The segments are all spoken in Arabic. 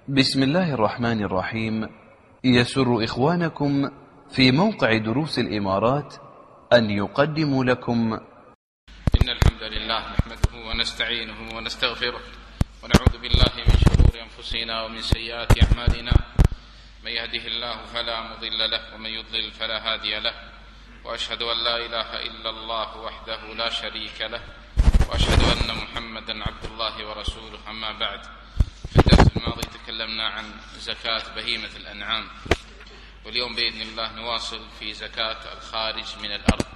بسم الله الرحمن الرحيم. يسر إخوانكم في موقع دروس الإمارات أن يقدموا لكم إن الحمد لله نحمده ونستعينه ونستغفره ونعوذ بالله من شرور أنفسنا ومن سيئات أعمالنا. من يهده الله فلا مضل له ومن يضلل فلا هادي له، وأشهد أن لا إله إلا الله وحده لا شريك له، وأشهد أن محمدا عبد الله ورسوله. أما بعد، في الدرس الماضي تكلمنا عن زكاة بهيمة الأنعام، واليوم بإذن الله نواصل في زكاة الخارج من الأرض.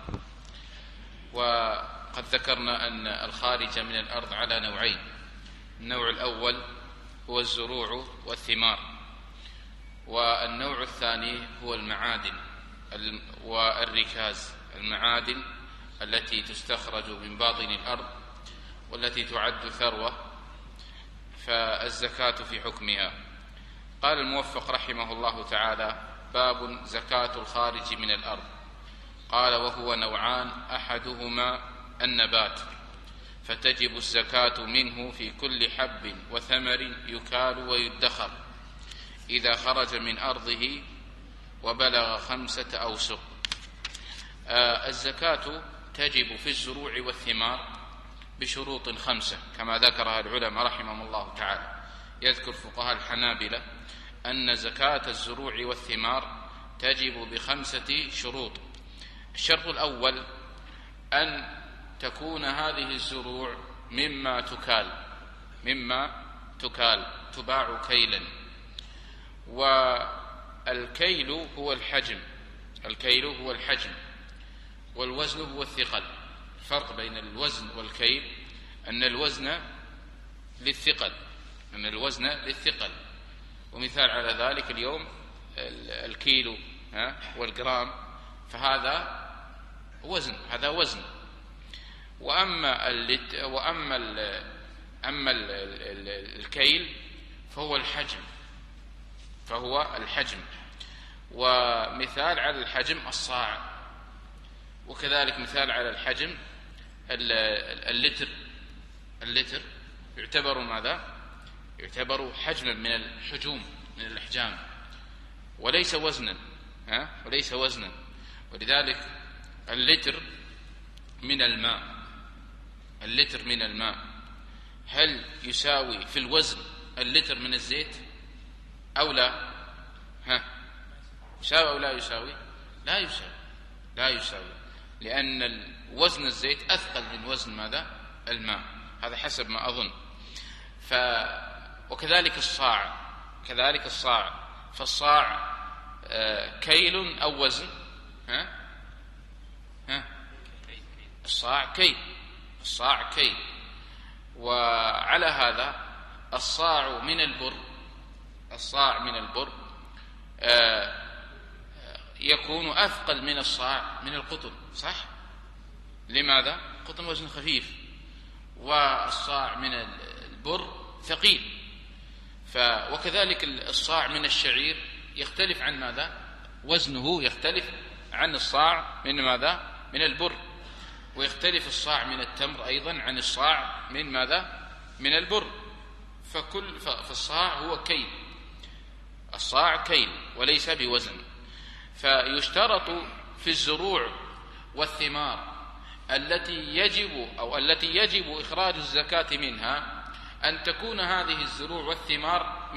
وقد ذكرنا أن الخارج من الأرض على نوعين. النوع الأول هو الزروع والثمار، والنوع الثاني هو المعادن والركاز. المعادن التي تستخرج من باطن الأرض والتي تعد ثروة، فالزكاة في حكمها. قال الموفق رحمه الله تعالى: باب زكاة الخارج من الأرض. قال: وهو نوعان، أحدهما النبات، فتجب الزكاة منه في كل حب وثمر يكال ويدخر إذا خرج من أرضه وبلغ 5 أوسق. الزكاة تجب في الزروع والثمار بشروط 5 كما ذكرها العلماء رحمهم الله تعالى. يذكر فقهاء الحنابلة أن زكاة الزروع والثمار تجب ب5 شروط. الشرط الأول أن تكون هذه الزروع مما تكال تباع كيلا، والكيل هو الحجم والوزن هو الثقل. الفرق بين الوزن والكيل أن الوزن للثقل، ومثال على ذلك اليوم الكيلو والجرام، فهذا وزن. وأما الكيل فهو الحجم. ومثال على الحجم الصاع، وكذلك مثال على الحجم اللتر يعتبر ماذا؟ يعتبر حجما من الأحجام وليس وزنا. ولذلك اللتر من الماء هل يساوي في الوزن اللتر من الزيت أو لا؟ يساوي أو لا يساوي؟ لا يساوي، لأن وزن الزيت أثقل من وزن ماذا؟ الماء. هذا حسب ما أظن. وكذلك الصاع، فالصاع كيل أو وزن؟ الصاع كيل. وعلى هذا الصاع من البر يكون أثقل من الصاع من القطن، صح؟ لماذا؟ القطن وزن خفيف، والصاع من البر ثقيل. وكذلك الصاع من الشعير يختلف عن ماذا؟ وزنه يختلف عن الصاع من ماذا؟ من البر. ويختلف الصاع من التمر أيضا عن الصاع من ماذا؟ من البر. فالصاع هو كيل، الصاع كيل وليس بوزن. فيشترط في الزروع والثمار التي يجب إخراج الزكاة منها أن تكون هذه الزروع والثمار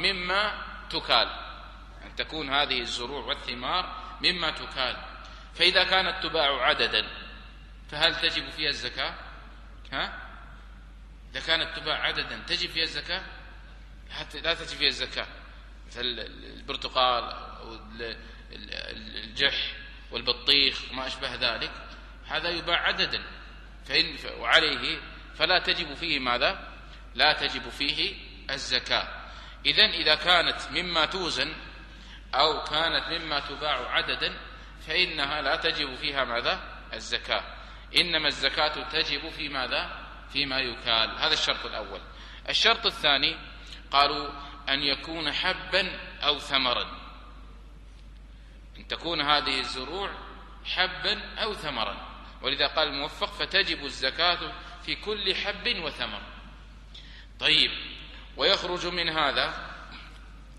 مما تكال. فإذا كانت تباع عددا فهل تجب فيها الزكاة؟ إذا كانت تباع عددا تجب فيها الزكاة؟ لا تجب فيها الزكاة. مثل البرتقال أو الجح والبطيخ وما أشبه ذلك، هذا يباع عددا وعليه فلا تجب فيه ماذا؟ لا تجب فيه الزكاة. إذا كانت مما توزن أو كانت مما تباع عددا فإنها لا تجب فيها ماذا؟ الزكاة. إنما الزكاة تجب في ماذا؟ فيما يكال. هذا الشرط الأول. الشرط الثاني قالوا أن يكون حبا أو ثمرا، أن تكون هذه الزروع حبا أو ثمرا. ولذا قال الموفق: فتجب الزكاة في كل حب وثمر. طيب، ويخرج من هذا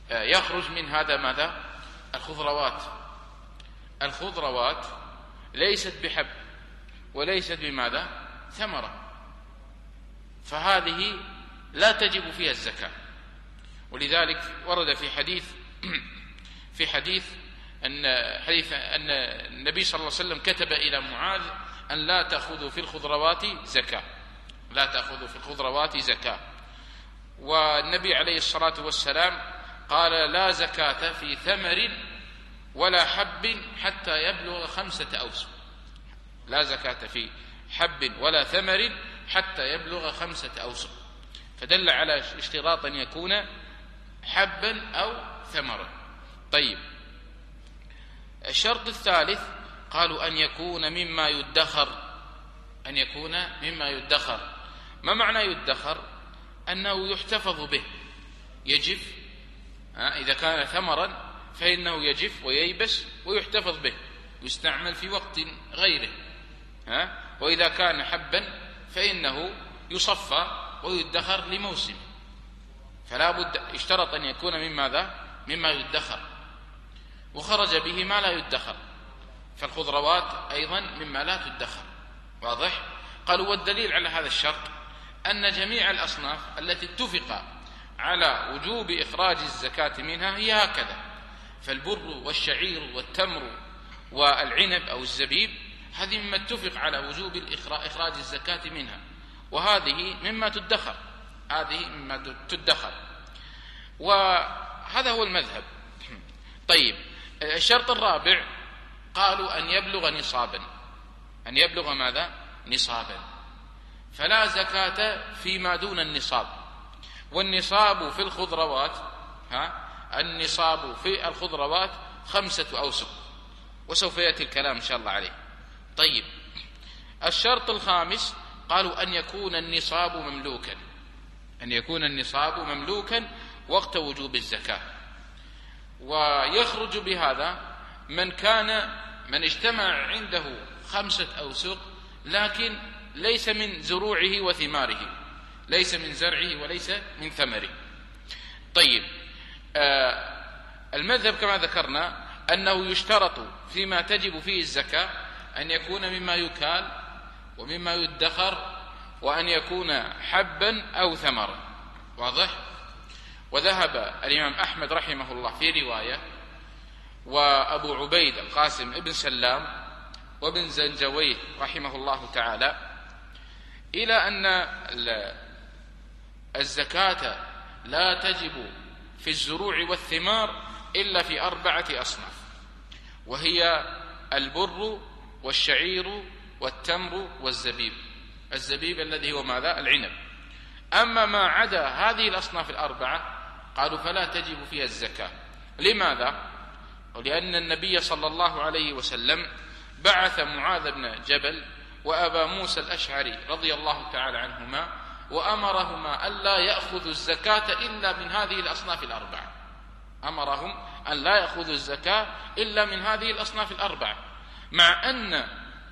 يخرج من هذا ماذا؟ الخضروات. الخضروات ليست بحب وليست بماذا؟ ثمرة، فهذه لا تجب فيها الزكاة. ولذلك ورد في حديث أن النبي صلى الله عليه وسلم كتب إلى معاذ أن لا تأخذوا في الخضروات زكاة، لا تأخذوا في الخضروات زكاة. والنبي عليه الصلاة والسلام قال لا زكاة في ثمر ولا حب حتى يبلغ 5 أوسق. لا زكاة في حب ولا ثمر حتى يبلغ 5 أوسق، فدل على اشتراط أن يكون حبا أو ثمرا. طيب، الشرط الثالث قالوا أن يكون مما يدخر. أن يكون مما يدخر. ما معنى يدخر؟ أنه يحتفظ به، يجف. إذا كان ثمرا فإنه يجف وييبس ويحتفظ به، يستعمل في وقت غيره. وإذا كان حبا فإنه يصفى ويدخر لموسم. فلا بد اشترط أن يكون من ماذا؟ مما يدخر. وخرج به ما لا يدخر، فالخضروات أيضا مما لا تدخر. واضح؟ قالوا والدليل على هذا الشرط أن جميع الأصناف التي اتفق على وجوب إخراج الزكاة منها هي هكذا. فالبر والشعير والتمر والعنب أو الزبيب هذه مما اتفق على وجوب إخراج الزكاة منها، وهذه مما تدخر. هذه مما تدخر، وهذا هو المذهب. طيب، الشرط الرابع قالوا أن يبلغ نصابا. أن يبلغ ماذا؟ نصابا. فلا زكاة فيما دون النصاب. والنصاب في الخضروات النصاب في الخضروات 5 أوسق، وسوف يأتي الكلام إن شاء الله عليه. طيب، الشرط الخامس قالوا أن يكون النصاب مملوكا. أن يكون النصاب مملوكا وقت وجوب الزكاة. ويخرج بهذا من اجتمع عنده 5 أوسق لكن ليس من زروعه وثماره، ليس من زرعه وليس من ثمره. طيب، المذهب كما ذكرنا أنه يشترط فيما تجب فيه الزكاة أن يكون مما يكال ومما يدخر، وأن يكون حبا أو ثمرا. واضح؟ وذهب الإمام أحمد رحمه الله في رواية، وأبو عبيد القاسم ابن سلام، وابن زنجويه رحمه الله تعالى، إلى أن الزكاة لا تجب في الزروع والثمار إلا في 4 أصناف، وهي البر والشعير والتمر والزبيب. الزبيب الذي هو ماذا؟ العنب. أما ما عدا هذه الأصناف 4 قالوا فلا تجب فيها الزكاة. لماذا؟ لأن النبي صلى الله عليه وسلم بعث معاذ بن جبل وأبا موسى الأشعري رضي الله تعالى عنهما، وأمرهما ألا يأخذوا الزكاة إلا من هذه الأصناف 4. أمرهم أن لا يأخذوا الزكاة إلا من هذه الأصناف 4، مع أن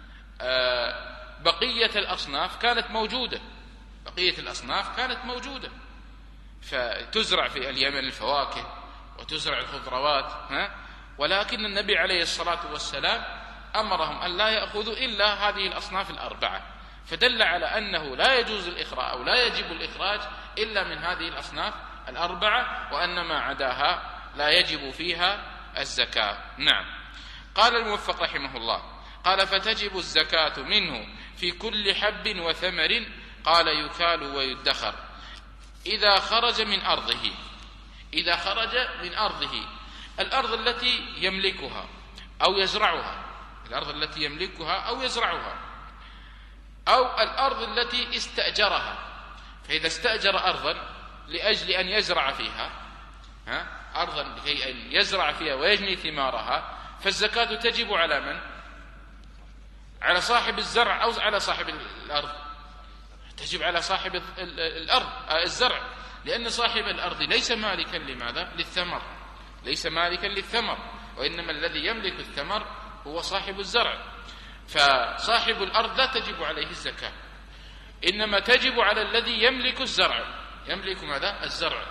بقية الأصناف كانت موجودة. بقية الأصناف كانت موجودة، فتزرع في اليمن الفواكه وتزرع الخضروات، ولكن النبي عليه الصلاة والسلام أمرهم أن لا يأخذوا إلا هذه الأصناف 4، فدل على أنه لا يجوز الإخراج أو لا يجب الإخراج إلا من هذه الأصناف 4، وأن ما عداها لا يجب فيها الزكاة. نعم. قال الموفق رحمه الله قال فتجب الزكاة منه في كل حب وثمر. قال يكال ويدخر إذا خرج من أرضه. إذا خرج من أرضه، الأرض التي يملكها أو يزرعها، الأرض التي يملكها أو يزرعها، أو الأرض التي استأجرها. فإذا استأجر أرضا لأجل أن يزرع فيها، أرضا لكي أن يزرع فيها ويجني ثمارها، فالزكاة تجب على من؟ على صاحب الزرع أو على صاحب الأرض؟ تجب على صاحب الأرض الزرع، لأن صاحب الأرض ليس مالكا لماذا؟ للثمر، ليس مالكا للثمر، وإنما الذي يملك الثمر هو صاحب الزرع. فصاحب الأرض لا تجب عليه الزكاة، إنما تجب على الذي يملك الزرع. يملك ماذا؟ الزرع.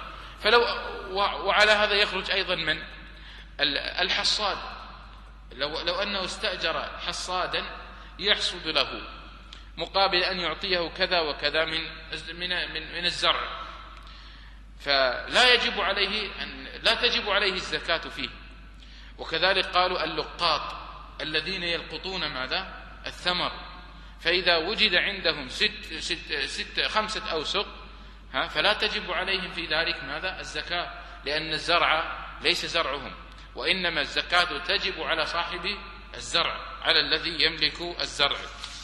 وعلى هذا يخرج أيضا من الحصاد، لو أنه استأجر حصادا يحصد له مقابل أن يعطيه كذا وكذا من الزرع، فلا تجب عليه الزكاة فيه. وكذلك قالوا اللقاط الذين يلقطون ماذا؟ الثمر، فإذا وجد عندهم 5 أوسق فلا تجب عليهم في ذلك ماذا؟ الزكاة، لأن الزرع ليس زرعهم، وإنما الزكاة تجب على صاحب الزرع، على الذي يملك الزرع.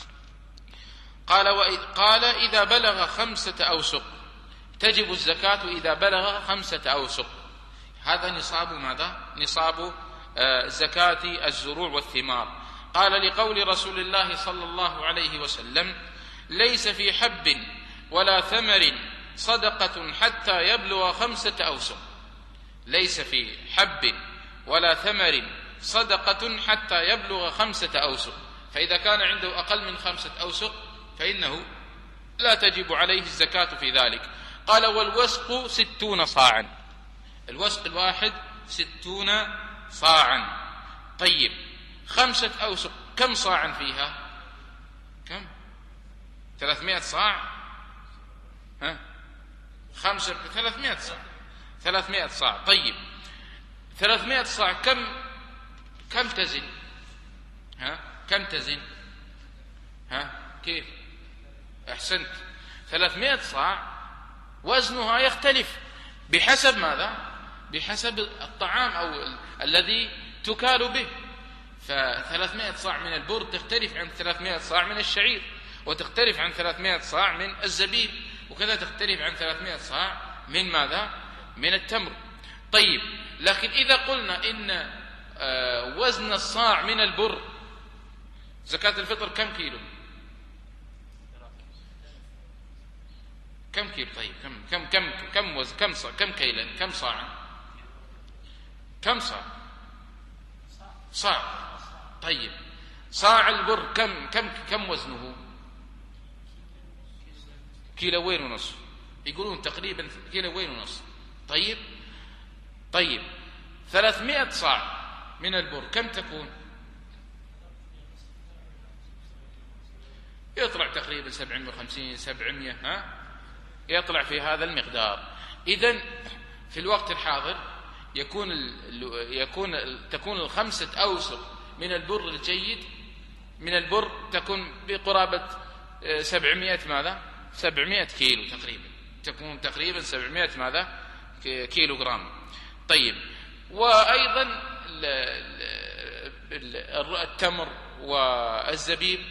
قال إذا بلغ 5 أوسق تجب الزكاة إذا بلغ 5 أوسق. هذا نصاب ماذا؟ نصاب زكاة الزروع والثمار. قال لقول رسول الله صلى الله عليه وسلم: ليس في حب ولا ثمر صدقة حتى يبلغ 5 أوسق. ليس في حب ولا ثمر صدقة حتى يبلغ 5 أوسق، فإذا كان عنده أقل من 5 أوسق فإنه لا تجب عليه الزكاة في ذلك. قال: والوسق 60 صاعا. الوسق الواحد 60 صاعا. طيب 5 أوسق كم صاعا فيها؟ كم؟ 300 صاع؟ 300 صاع. 300 صاع. طيب 300 صاع كم تزن؟ كم تزن؟ كيف؟ أحسنت. 300 صاع وزنها يختلف بحسب ماذا؟ بحسب الطعام أو الذي تكال به. ف300 صاع من البر تختلف عن 300 صاع من الشعير، وتختلف عن 300 صاع من الزبيب، وكذا تختلف عن 300 صاع من ماذا؟ من التمر. طيب لكن إذا قلنا إن وزن الصاع من البر زكاة الفطر كم كيلو؟ كم كيلو؟ طيب كم وزن؟ كم كيلا؟ كم صاعا؟ كم صاع؟ صاع. طيب صاع البر كم وزنه؟ 1.5 كيلو. يقولون تقريبا 1.5 كيلو. طيب 300 صاع من البر كم تكون؟ يطلع تقريبا 750 700 يطلع في هذا المقدار. إذن في الوقت الحاضر تكون 5 أوسق من البر الجيد من البر تكون بقرابة 700 ماذا؟ 700 كيلو تقريبا، تكون تقريبا 700 ماذا؟ كيلو جرام. طيب وأيضا التمر والزبيب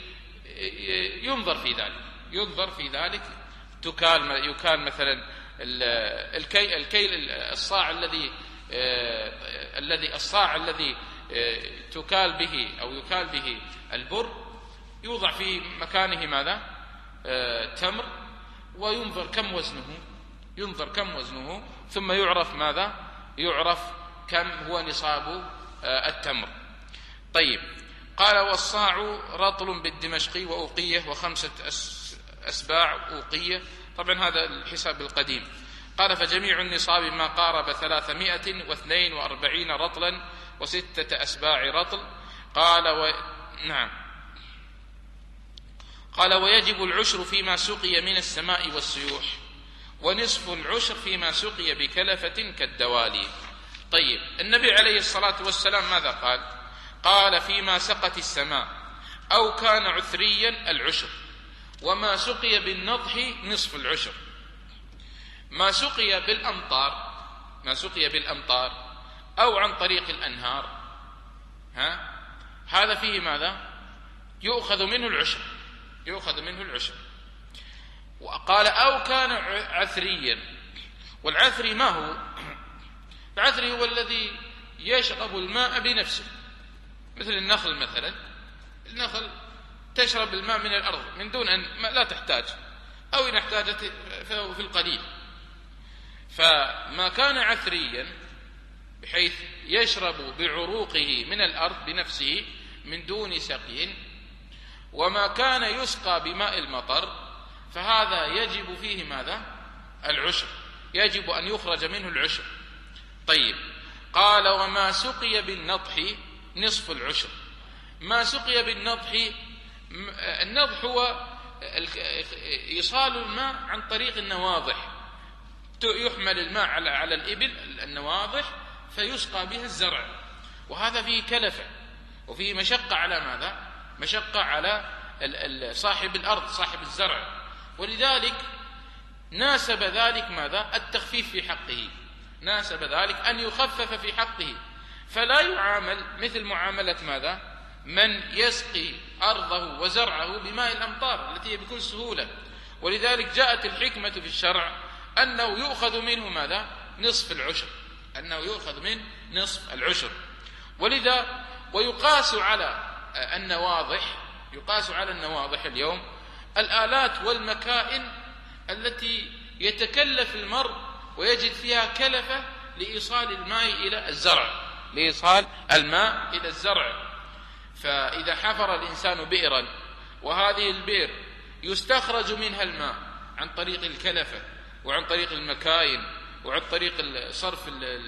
ينظر في ذلك يكال مثلا الكيل الصاع الذي تكال به أو يكال به البر يوضع في مكانه ماذا؟ تمر، وينظر كم وزنه ثم يعرف ماذا؟ يعرف كم هو نصاب التمر. طيب قال: والصاع رطل بالدمشقي وأوقية 5 أسباع أوقية. طبعا هذا الحساب القديم. قال: فجميع النصاب ما قارب 342 رطلا و6 أسباع رطل. قال: ويجب العشر فيما سقي من السماء والسيوح، ونصف العشر فيما سقي بكلفة كالدوالي. طيب النبي عليه الصلاة والسلام ماذا قال؟ قال: فيما سقت السماء أو كان عثريا العشر، وما سقي بالنضح نصف العشر. ما سقي بالأمطار أو عن طريق الأنهار هذا فيه ماذا؟ يؤخذ منه العشر. وقال: أو كان عثريا. والعثري ما هو؟ العثري هو الذي يشرب الماء بنفسه، مثل النخل مثلا. النخل تشرب الماء من الأرض من دون أن لا تحتاج، أو إن احتاجت فهو في القليل. فما كان عثريا بحيث يشرب بعروقه من الأرض بنفسه من دون سقي، وما كان يسقى بماء المطر فهذا يجب فيه ماذا؟ العشر. يجب أن يخرج منه العشر. طيب، قال وما سقي بالنضح نصف العشر. ما سقي بالنضح، النضح هو إيصال الماء عن طريق النواضح، يحمل الماء على الإبل النواضح فيسقى بها الزرع، وهذا فيه كلفة وفيه مشقة على ماذا؟ مشقة على صاحب الأرض صاحب الزرع، ولذلك ناسب ذلك ماذا؟ التخفيف في حقه، ناسب ذلك أن يخفف في حقه، فلا يعامل مثل معاملة ماذا؟ من يسقي أرضه وزرعه بماء الأمطار التي هي بكل سهولة. ولذلك جاءت الحكمة في الشرع أنه يؤخذ منه ماذا؟ نصف العشر، أنه يؤخذ من نصف العشر. ولذا ويقاس على النواضح، يقاس على النواضح اليوم الآلات والمكائن التي يتكلف المرء ويجد فيها كلفة لإيصال الماء إلى الزرع، لإيصال الماء إلى الزرع. فإذا حفر الإنسان بئرا وهذه البئر يستخرج منها الماء عن طريق الكلفة وعن طريق المكاين وعن طريق الصرف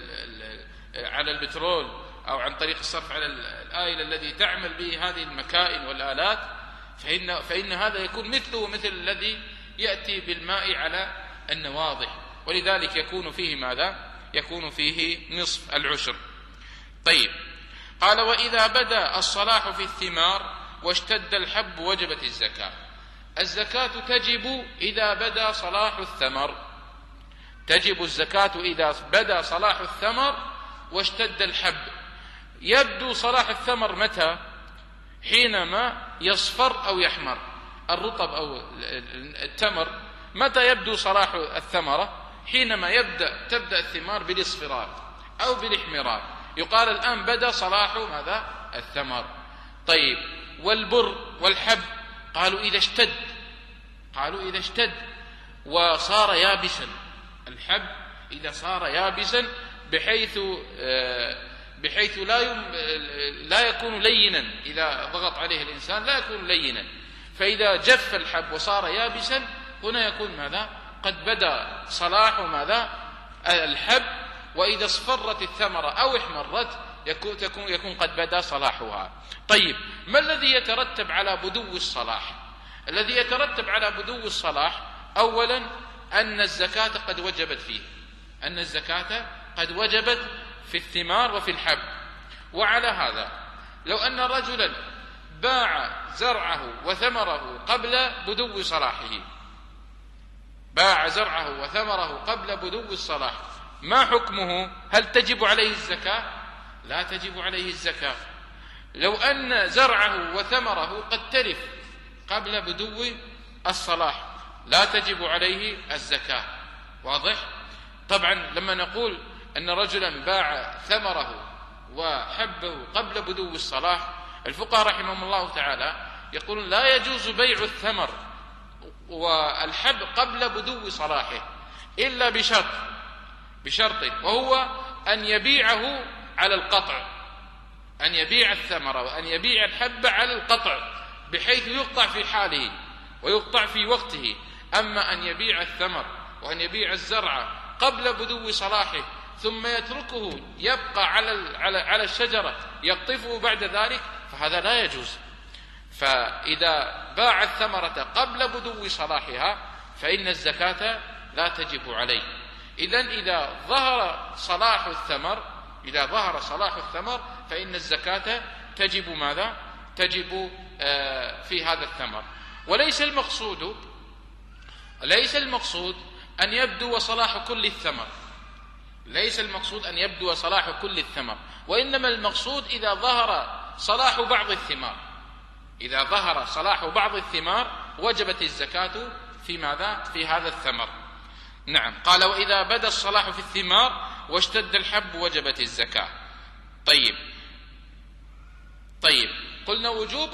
على البترول أو عن طريق الصرف على الآلة الذي تعمل به هذه المكائن والآلات، فإن هذا يكون مثله مثل الذي يأتي بالماء على النواضح، ولذلك يكون فيه ماذا؟ يكون فيه نصف العشر. طيب، قال وإذا بدا الصلاح في الثمار واشتد الحب وجبت الزكاة. الزكاة تجب إذا بدا صلاح الثمر، تجب الزكاة إذا بدا صلاح الثمر واشتد الحب. يبدو صلاح الثمر متى؟ حينما يصفر أو يحمر الرطب أو التمر. متى يبدو صلاح الثمرة؟ حينما تبدأ الثمار بالاصفرار أو بالاحمرار، يقال الآن بدأ صلاح ماذا؟ الثمر. طيب، والبر والحب قالوا إذا اشتد، قالوا إذا اشتد وصار يابسا. الحب إذا صار يابسا بحيث لا يكون لينا، إذا ضغط عليه الإنسان لا يكون لينا، فإذا جف الحب وصار يابسا هنا يكون ماذا؟ قد بدأ صلاح ماذا؟ الحب. وإذا اصفرت الثمرة أو احمرت يكون قد بدأ صلاحها. طيب، ما الذي يترتب على بدو الصلاح؟ الذي يترتب على بدو الصلاح أولا أن الزكاة قد وجبت فيه، أن الزكاة قد وجبت في الثمار وفي الحب. وعلى هذا لو أن رجلا باع زرعه وثمره قبل بدو صلاحه، باع زرعه وثمره قبل بدو الصلاح، ما حكمه؟ هل تجب عليه الزكاة؟ لا تجب عليه الزكاة. لو أن زرعه وثمره قد تلف قبل بدو الصلاح لا تجب عليه الزكاة. واضح؟ طبعا لما نقول أن رجلا باع ثمره وحبه قبل بدو الصلاح، الفقهاء رحمهم الله تعالى يقولون لا يجوز بيع الثمر والحب قبل بدو صلاحه إلا بشرط، وهو أن يبيعه على القطع، أن يبيع الثمرة وأن يبيع الحب على القطع بحيث يقطع في حاله ويقطع في وقته. أما أن يبيع الثمر وأن يبيع الزرع قبل بدو صلاحه ثم يتركه يبقى على الشجرة يقطفه بعد ذلك، فهذا لا يجوز. فإذا باع الثمرة قبل بدو صلاحها فإن الزكاة لا تجب عليه. إذن إذا ظهر صلاح الثمر فإن الزكاة تجب ماذا؟ تجب في هذا الثمر. وليس المقصود أن يبدو صلاح كل الثمر، ليس المقصود أن يبدو صلاح كل الثمر، وإنما المقصود إذا ظهر صلاح بعض الثمار، إذا ظهر صلاح بعض الثمار وجبت الزكاة في ماذا؟ في هذا الثمر. نعم، قال وإذا بدا الصلاح في الثمار واشتد الحب وجبت الزكاة. طيب، قلنا وجوب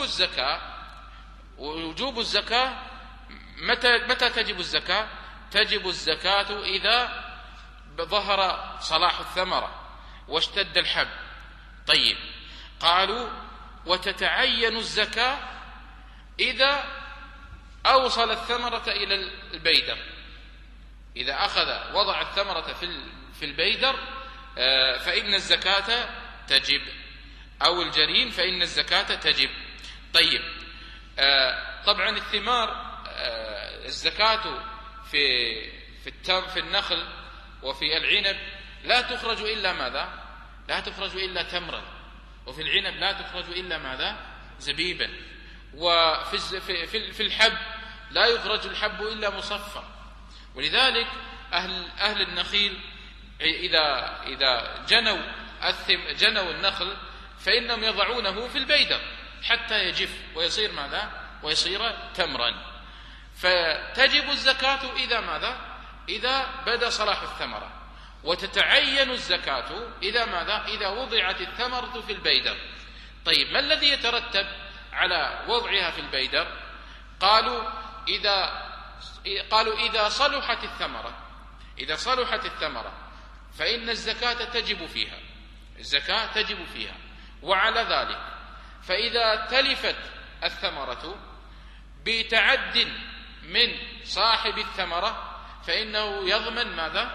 الزكاة متى تجب الزكاة؟ تجب الزكاة إذا ظهر صلاح الثمرة واشتد الحب. طيب، قالوا وتتعين الزكاة إذا أوصل الثمرة إلى البيدر، إذا أخذ وضع الثمرة في البيدر فإن الزكاة تجب، أو الجرين فإن الزكاة تجب. طيب، طبعا الثمار الزكاة في النخل وفي العنب لا تخرج إلا ماذا؟ لا تخرج إلا تمرا، وفي العنب لا تخرج إلا ماذا؟ زبيبا. وفي الحب لا يخرج الحب إلا مصفى. ولذلك أهل النخيل إذا جنوا النخل فإنهم يضعونه في البيدر حتى يجف ويصير ماذا؟ ويصير تمرا. فتجب الزكاة إذا ماذا؟ إذا بدا صلاح الثمرة. وتتعين الزكاة إذا ماذا؟ إذا وضعت الثمرة في البيدر. طيب، ما الذي يترتب على وضعها في البيدر؟ قالوا إذا صلحت الثمرة فإن الزكاة تجب فيها، الزكاة تجب فيها. وعلى ذلك فإذا تلفت الثمرة بتعد من صاحب الثمرة فإنه يضمن ماذا؟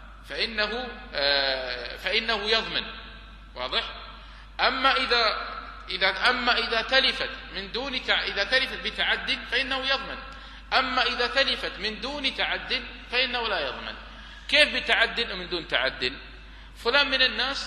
فإنه يضمن. واضح؟ أما إذا تلفت إذا تلفت بتعد فإنه يضمن. أما إذا تلفت من دون تعد فإنه لا يضمن. كيف بتعد ومن دون تعد؟ فلان من الناس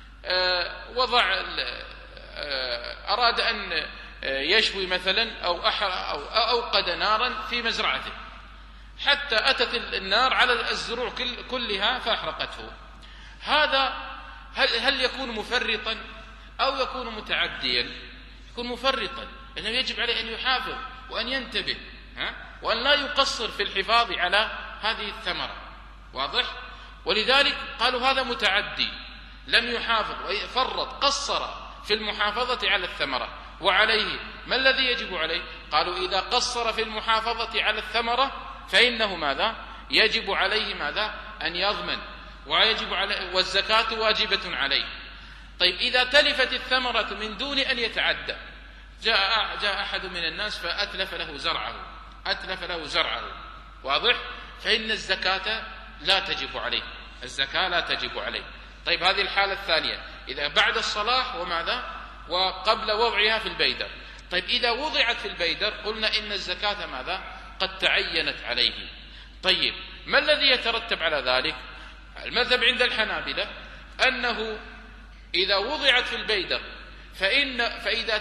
أراد أن يشوي مثلا أو أوقد نارا في مزرعته حتى أتت النار على الزروع كلها فأحرقته. هذا هل يكون مفرطا أو يكون متعديا؟ يكون مفرطا، لأنه يجب عليه أن يحافظ وأن ينتبه وأن لا يقصر في الحفاظ على هذه الثمرة. واضح؟ ولذلك قالوا هذا متعدي، لم يحافظ فرط، قصر في المحافظة على الثمرة. وعليه ما الذي يجب عليه؟ قالوا إذا قصر في المحافظة على الثمرة فإنه ماذا؟ يجب عليه ماذا؟ أن يضمن، والزكاة واجبة عليه. طيب، إذا تلفت الثمرة من دون أن يتعدى، جاء أحد من الناس فأتلف له زرعه، واضح؟ فإن الزكاة لا تجب عليه، الزكاة لا تجب عليه. طيب، هذه الحالة الثانية إذا بعد الصلاح وماذا؟ وقبل وضعها في البيدر. طيب، إذا وضعت في البيدر قلنا إن الزكاة ماذا؟ قد تعينت عليه. طيب، ما الذي يترتب على ذلك؟ المذهب عند الحنابلة أنه إذا وضعت في البيدر فإذا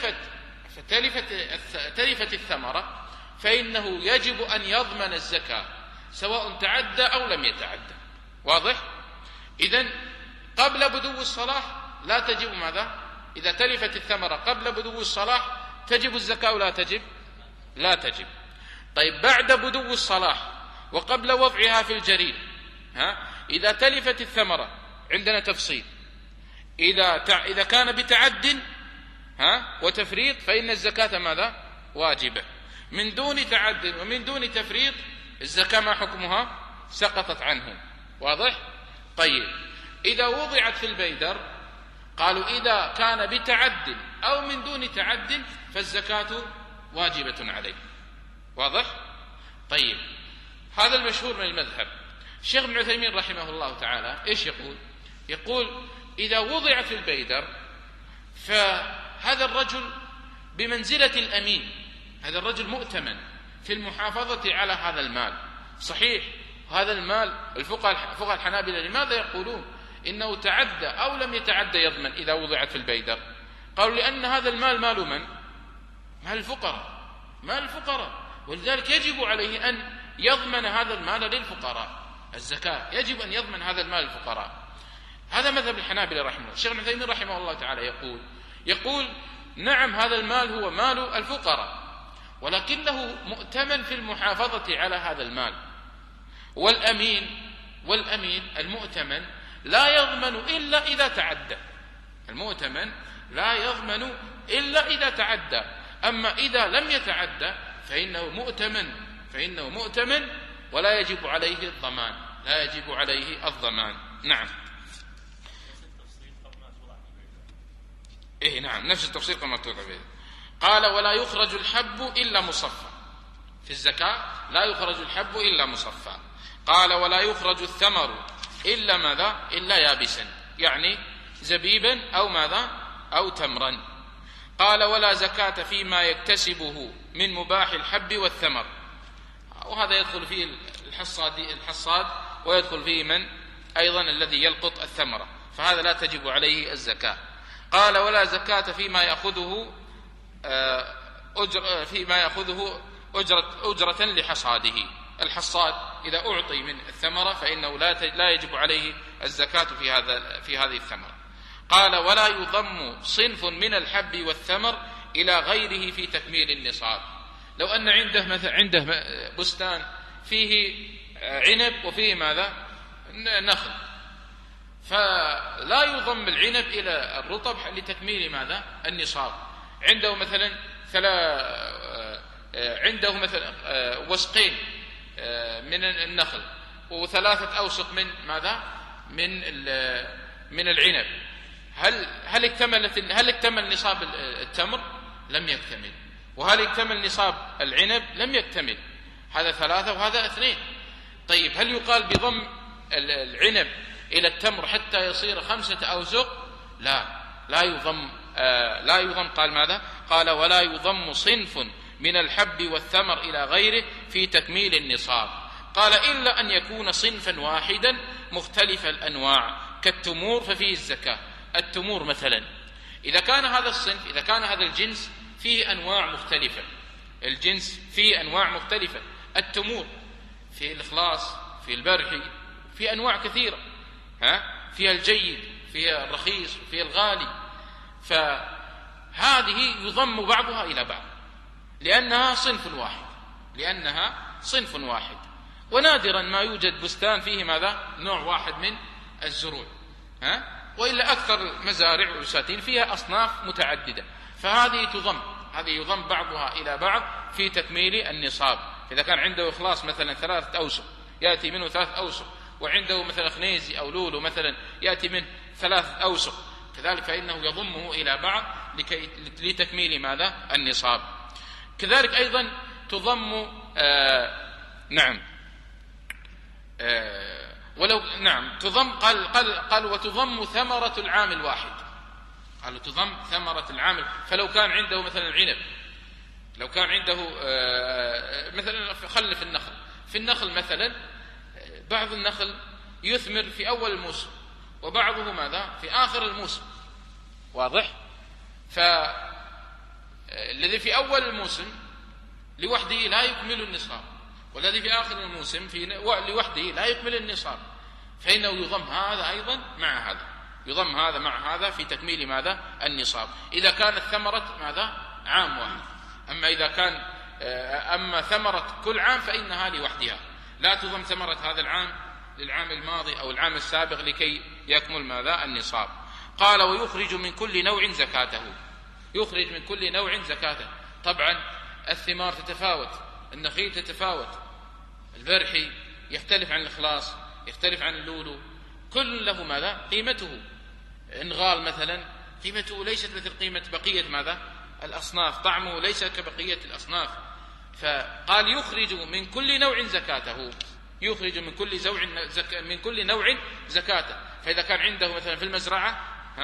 تلفت الثمرة فإنه يجب أن يضمن الزكاة سواء تعدى أو لم يتعدى. واضح؟ إذن قبل بدو الصلاح لا تجب ماذا؟ إذا تلفت الثمرة قبل بدو الصلاح تجب الزكاة ولا تجب؟ لا تجب. طيب، بعد بدو الصلاح وقبل وضعها في الجرين إذا تلفت الثمرة عندنا تفصيل. إذا كان بتعد وتفريط فإن الزكاة ماذا؟ واجبة. من دون تعد ومن دون تفريط الزكاة ما حكمها؟ سقطت عنه. واضح؟ طيب، إذا وضعت في البيدر قالوا إذا كان بتعد أو من دون تعد فالزكاة واجبة عليه. واضح؟ طيب، هذا المشهور من المذهب. الشيخ ابن عثيمين رحمه الله تعالى إيش يقول؟ يقول إذا وضع في البيدر فهذا الرجل بمنزلة الأمين، هذا الرجل مؤتمن في المحافظة على هذا المال. صحيح هذا المال الفقهاء الحنابلة لماذا يقولون إنه تعدى أو لم يتعدى يضمن إذا وضعت في البيدر؟ قالوا لأن هذا المال مال من؟ مال الفقراء، ولذلك يجب عليه أن يضمن هذا المال للفقراء. الزكاة يجب أن يضمن هذا المال للفقراء. هذا مذهب الحنابلة رحمه الله. الشيخ ابن عثيمين رحمه الله تعالى يقول نعم هذا المال هو مال الفقراء، ولكنه مؤتمن في المحافظة على هذا المال. والأمين المؤتمن لا يضمن إلا إذا تعدى. المؤتمن لا يضمن إلا إذا تعدى، أما إذا لم يتعدى فإنه مؤتمن ولا يجب عليه الضمان. نعم. نعم، نفس التفصيل كما توضع به. قال ولا يخرج الحب إلا مصفى. في الزكاة لا يخرج الحب إلا مصفى. قال ولا يخرج الثمر إلا ماذا؟ إلا يابسا، يعني زبيبا أو ماذا؟ أو تمرا. قال ولا زكاة فيما يكتسبه من مباح الحب والثمر، وهذا يدخل فيه الحصاد ويدخل فيه من أيضا الذي يلقط الثمرة، فهذا لا تجب عليه الزكاة. قال ولا زكاة فيما يأخذه أجرة لحصاده. الحصاد إذا أعطي من الثمرة فإنه لا يجب عليه الزكاة في هذه الثمرة. قال ولا يضم صنف من الحب والثمر إلى غيره في تكميل النصاب. لو أن عنده بستان فيه عنب وفيه ماذا؟ نخل، فلا يضم العنب إلى الرطب لتكميل ماذا؟ النصاب. عنده مثلا وسقين من النخل وثلاثة أوسق من ماذا؟ من العنب، هل اكتمل نصاب التمر؟ لم يكتمل. وهل اكتمل نصاب العنب؟ لم يكتمل. هذا 3 وهذا 2. طيب هل يقال بضم العنب إلى التمر حتى يصير 5 أوسق؟ لا يضم. قال ماذا؟ قال ولا يضم صنف من الحب والثمر إلى غيره في تكميل النصاب. قال إلا أن يكون صنفا واحدا مختلف الأنواع كالتمور ففيه الزكاة. التمور مثلا إذا كان هذا الصنف، إذا كان هذا الجنس فيه أنواع مختلفة، الجنس فيه أنواع مختلفة، التمور في الإخلاص، في البرحي، في أنواع كثيرة، فيها الجيد، فيها الرخيص، فيها الغالي، فهذه يضم بعضها إلى بعض لأنها صنف واحد. ونادرا ما يوجد بستان فيه ماذا؟ نوع واحد من الزروع، وإلا أكثر المزارع والبساتين فيها أصناف متعددة، فهذه يضم بعضها إلى بعض في تكميل النصاب. إذا كان عنده إخلاص مثلا 3 أوسق يأتي منه 3 أوسق، وعنده مثلا خنيزي أو لولو مثلا يأتي من 3 أوسق، كذلك فإنه يضمه إلى بعض لتكميل ماذا؟ النصاب. كذلك أيضا تضم تضم قال وتضم ثمرة العام الواحد. قالوا تضم ثمرة العام، فلو كان عنده مثلا عنب، لو كان عنده مثلا خلف النخل، في النخل مثلا بعض النخل يثمر في أول الموسم وبعضه ماذا؟ في آخر الموسم، واضح؟ فالذي في أول الموسم لوحده لا يكمل النصاب، والذي في آخر الموسم لوحده لا يكمل النصاب، فإنه يضم هذا أيضا مع هذا، يضم هذا مع هذا في تكميل ماذا؟ النصاب، إذا كانت ثمرة ماذا؟ عام واحد. أما إذا كان ثمرة كل عام فإنها لوحدها، لا تضم ثمرة هذا العام للعام الماضي أو العام السابق لكي يكمل ماذا؟ النصاب. قال ويخرج من كل نوع زكاته. يخرج من كل نوع زكاته. طبعا الثمار تتفاوت، النخيل تتفاوت، البرحي يختلف عن الإخلاص، يختلف عن اللولو، كل له ماذا؟ قيمته. انغال مثلا قيمته ليست مثل قيمة بقية ماذا؟ الأصناف، طعمه ليس كبقية الأصناف. فقال يخرج من كل نوع زكاته، يخرج من كل نوع زكاته. فإذا كان عنده مثلا في المزرعة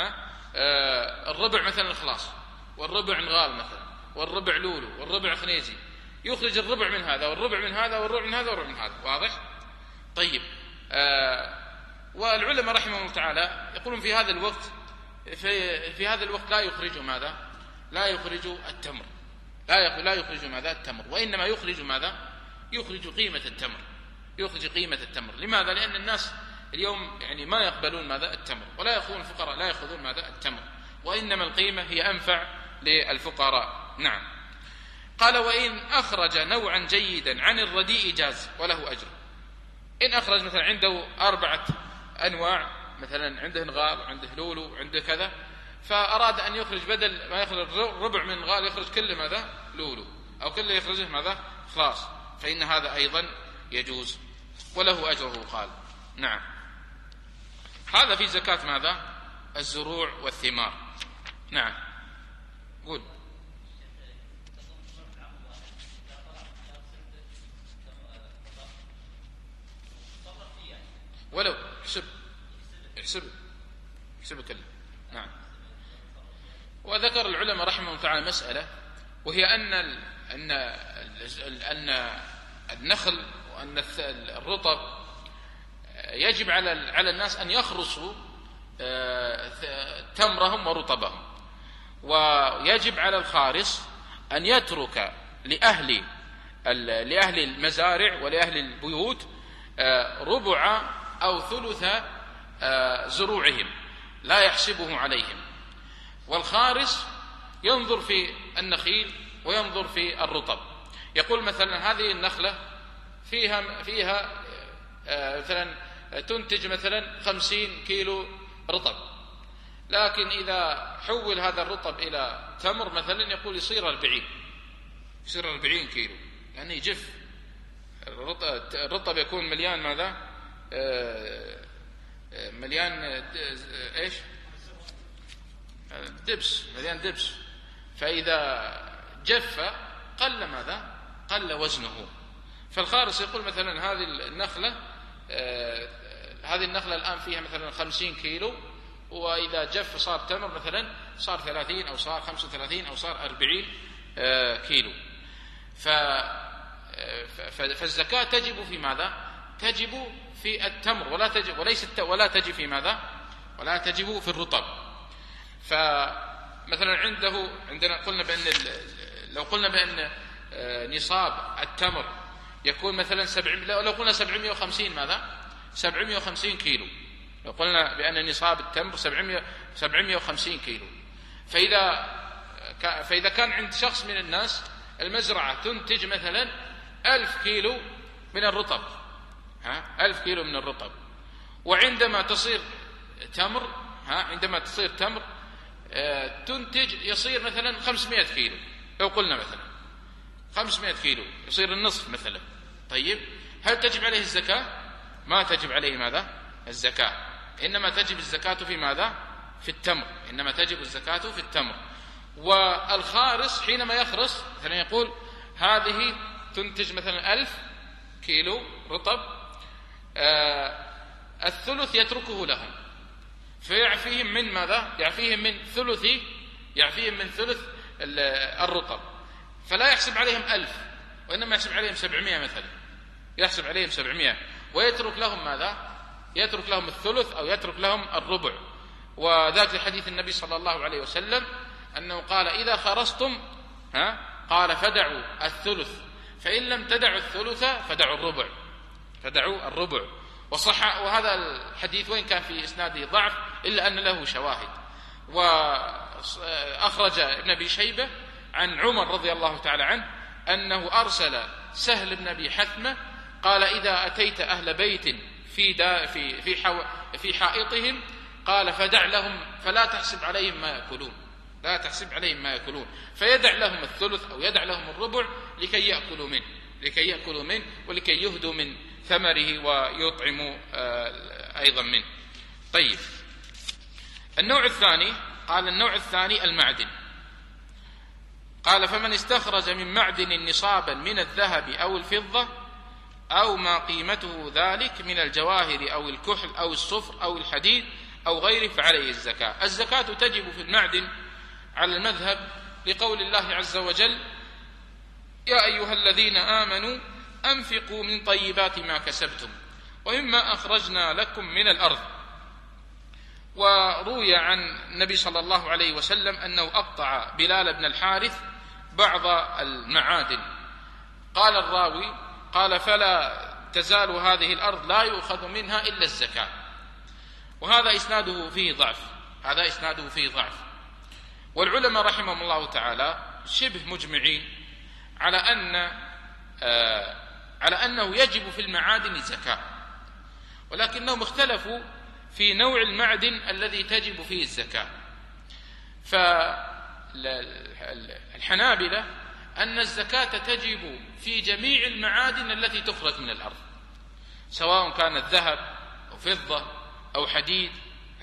الربع مثلا الإخلاص، والربع انغال مثلا، والربع لولو، والربع خنيزي، يخرج الربع من هذا والربع من هذا والربع من هذا والربع من هذا، واضح؟ طيب والعلماء رحمهم الله تعالى يقولون في هذا الوقت لا يخرج ماذا؟ لا يخرج التمر، لا يخرج ماذا؟ التمر، وإنما يخرج ماذا؟ يخرج قيمة التمر، يخرج قيمة التمر. لماذا؟ لأن الناس اليوم يعني ما يقبلون ماذا؟ التمر، ولا يأخذون الفقراء لا يأخذون ماذا؟ التمر، وإنما القيمة هي أنفع للفقراء. نعم. قال وإن أخرج نوعا جيدا عن الرديء جاز وله أجر. إن أخرج مثلا عنده 4 أنواع، مثلا عنده انغال وعنده لولو وعنده كذا، فأراد أن يخرج بدل ما يخرج ربع من انغال يخرج كله ماذا؟ لولو، أو كله يخرجه ماذا؟ خلاص، فإن هذا أيضا يجوز وله أجره. قال نعم. هذا في زكاة ماذا؟ الزروع والثمار. نعم. قول. ولو احسب كله. نعم. وذكر العلماء رحمهم تعالى مسألة، وهي أن النخل وأن الرطب يجب على الناس أن يخرصوا تمرهم ورطبهم، ويجب على الخارص أن يترك لأهل المزارع ولأهل البيوت ربع أو ثلث زروعهم لا يحسبه عليهم، والخارص ينظر في النخيل وينظر في الرطب. يقول مثلا هذه النخلة فيها مثلا تنتج مثلا 50 كيلو رطب، لكن إذا حول هذا الرطب إلى تمر مثلا يقول يصير 40 كيلو، يعني يجف. الرطب يكون مليان ماذا؟ مليان ايش؟ دبس، مليان دبس. فإذا جف قل ماذا؟ قل وزنه. فالخارص يقول مثلا هذه النخلة الآن فيها مثلا 50 كيلو، وإذا جف صار تمر مثلا صار 30 أو صار 35 أو صار 40 كيلو. فالزكاة تجب في ماذا؟ تجب في التمر ولا تجب في ماذا؟ ولا تجب في الرطب. فمثلا عندنا قلنا لو قلنا بأن نصاب التمر يكون مثلا لو قلنا 750 ماذا؟ 750 كيلو. لو قلنا بأن نصاب التمر 750 كيلو، فإذا كان عند شخص من الناس المزرعة تنتج مثلا 1000 كيلو من الرطب، 1000 كيلو من الرطب، وعندما تصير تمر تنتج يصير مثلا 500 كيلو. لو قلنا مثلا 500 كيلو يصير النصف مثلا. طيب هل تجب عليه الزكاة؟ ما تجب عليه ماذا؟ الزكاة، إنما تجب الزكاة في ماذا؟ في التمر، إنما تجب الزكاة في التمر. والخارص حينما يخرص مثلا يقول هذه تنتج مثلا 1000 كيلو رطب، الثلث يتركه لهم، فيعفيهم من ماذا؟ يعفيهم من ثلث الرطب، فلا يحسب عليهم 1000 وإنما يحسب عليهم 700 مثلا، يحسب عليهم 700، ويترك لهم ماذا؟ يترك لهم الثلث أو يترك لهم الربع. وذاك لحديث النبي صلى الله عليه وسلم أنه قال إذا خرصتم قال فدعوا الثلث، فإن لم تدعوا الثلث فدعوا الربع. وصح، وهذا الحديث وإن كان في إسناده ضعف إلا أن له شواهد. وأخرج ابن أبي شيبة عن عمر رضي الله تعالى عنه أنه أرسل سهل بن أبي حثمة قال إذا أتيت أهل بيت في حائطهم قال فدع لهم فلا تحسب عليهم ما يأكلون، فيدع لهم الثلث أو يدع لهم الربع لكي يأكلوا منه ولكي يهدوا من ثمره ويطعموا أيضا منه. طيب النوع الثاني المعدن. قال فمن استخرج من معدن نصابا من الذهب أو الفضة أو ما قيمته ذلك من الجواهر أو الكحل أو الصفر أو الحديد أو غيره فعليه الزكاة. الزكاة تجب في المعدن على المذهب لقول الله عز وجل يا أيها الذين آمنوا أنفقوا من طيبات ما كسبتم ومما أخرجنا لكم من الأرض. وروي عن النبي صلى الله عليه وسلم أنه أقطع بلال بن الحارث بعض المعادن. قال الراوي قال فلا تزال هذه الأرض لا يؤخذ منها إلا الزكاة. وهذا إسناده فيه ضعف. والعلماء رحمهم الله تعالى شبه مجمعين على أنه يجب في المعادن الزكاة، ولكنهم اختلفوا في نوع المعدن الذي تجب فيه الزكاة. فالحنابلة أن الزكاة تجب في جميع المعادن التي تخرج من الأرض، سواء كانت ذهب أو فضة أو حديد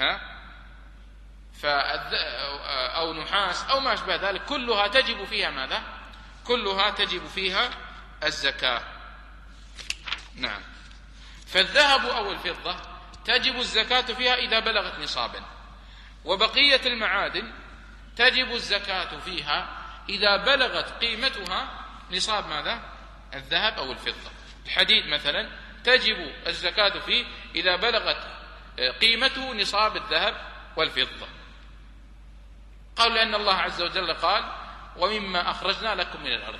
أو نحاس أو ما أشبه ذلك، كلها تجب فيها ماذا؟ كلها تجب فيها الزكاة. نعم. فالذهب أو الفضة تجب الزكاة فيها إذا بلغت نصابا، وبقية المعادن تجب الزكاة فيها إذا بلغت قيمتها نصاب ماذا؟ الذهب أو الفضة. الحديد مثلا تجب الزكاة فيه إذا بلغت قيمته نصاب الذهب والفضة. قالوا لأن الله عز وجل قال ومما أخرجنا لكم من الأرض.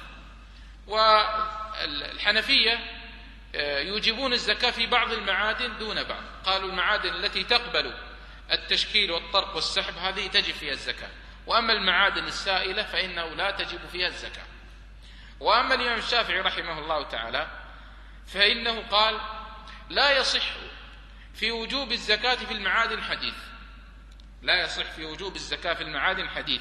والحنفية يوجبون الزكاة في بعض المعادن دون بعض، قالوا المعادن التي تقبل التشكيل والطرق والسحب هذه تجب فيها الزكاة، وأما المعادن السائلة فإنه لا تجب فيها الزكاة. وأما الإمام الشافعي رحمه الله تعالى فإنه قال لا يصح في وجوب الزكاة في المعادن حديث، لا يصح في وجوب الزكاة في المعادن حديث،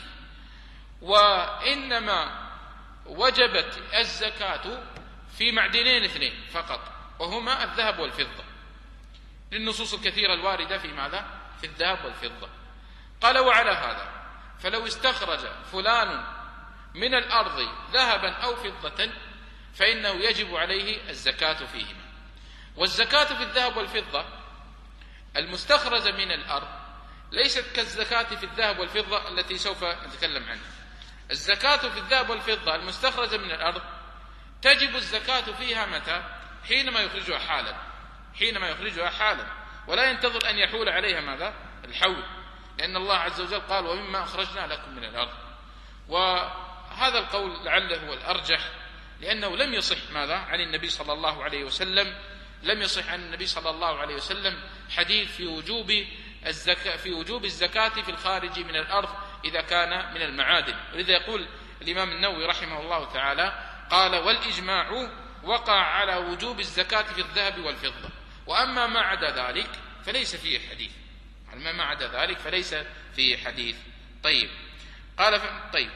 وإنما وجبت الزكاة في معدنين اثنين فقط، وهما الذهب والفضة، للنصوص الكثيرة الواردة في ماذا؟ في الذهب والفضة. قال وعلى هذا فلو استخرج فلان من الأرض ذهبا أو فضة فإنه يجب عليه الزكاة فيهما. والزكاة في الذهب والفضة المستخرجة من الأرض ليست كالزكاة في الذهب والفضة التي سوف نتكلم عنها. الزكاة في الذهب والفضة المستخرجة من الأرض تجب الزكاة فيها متى؟ حينما يخرجها حالا، حينما يخرجها حالا، ولا ينتظر أن يحول عليها ماذا؟ الحول، لأن الله عز وجل قال ومما أخرجنا لكم من الأرض. وهذا القول لعله هو الأرجح، لأنه لم يصح ماذا؟ عن النبي صلى الله عليه وسلم، لم يصح عن النبي صلى الله عليه وسلم حديث في وجوب الزكاة في الخارج من الأرض إذا كان من المعادن. ولذا يقول الإمام النووي رحمه الله تعالى قال والإجماع وقع على وجوب الزكاة في الذهب والفضة، وأما ما عدا ذلك فليس فيه حديث، أما ما عدا ذلك فليس فيه حديث. طيب قال طيب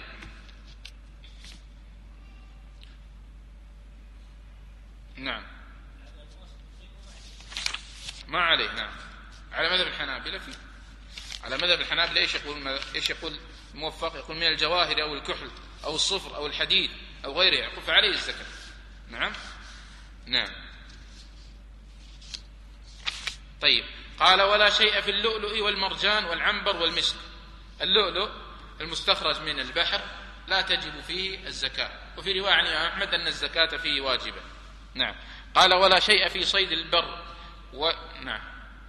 نعم ما عليه، نعم على مذهب الحنابلة فيه، على مذهب الحنابلة ايش يقول الموفق؟ يقول من الجواهر أو الكحل أو الصفر أو الحديد أو غيره يقول فعليه الزكاة. نعم نعم. طيب قال ولا شيء في اللؤلؤ والمرجان والعنبر والمسك. اللؤلؤ المستخرج من البحر لا تجب فيه الزكاة، وفي رواية عن الإمام أحمد أن الزكاة فيه واجبة. نعم. قال ولا شيء في صيد البر نعم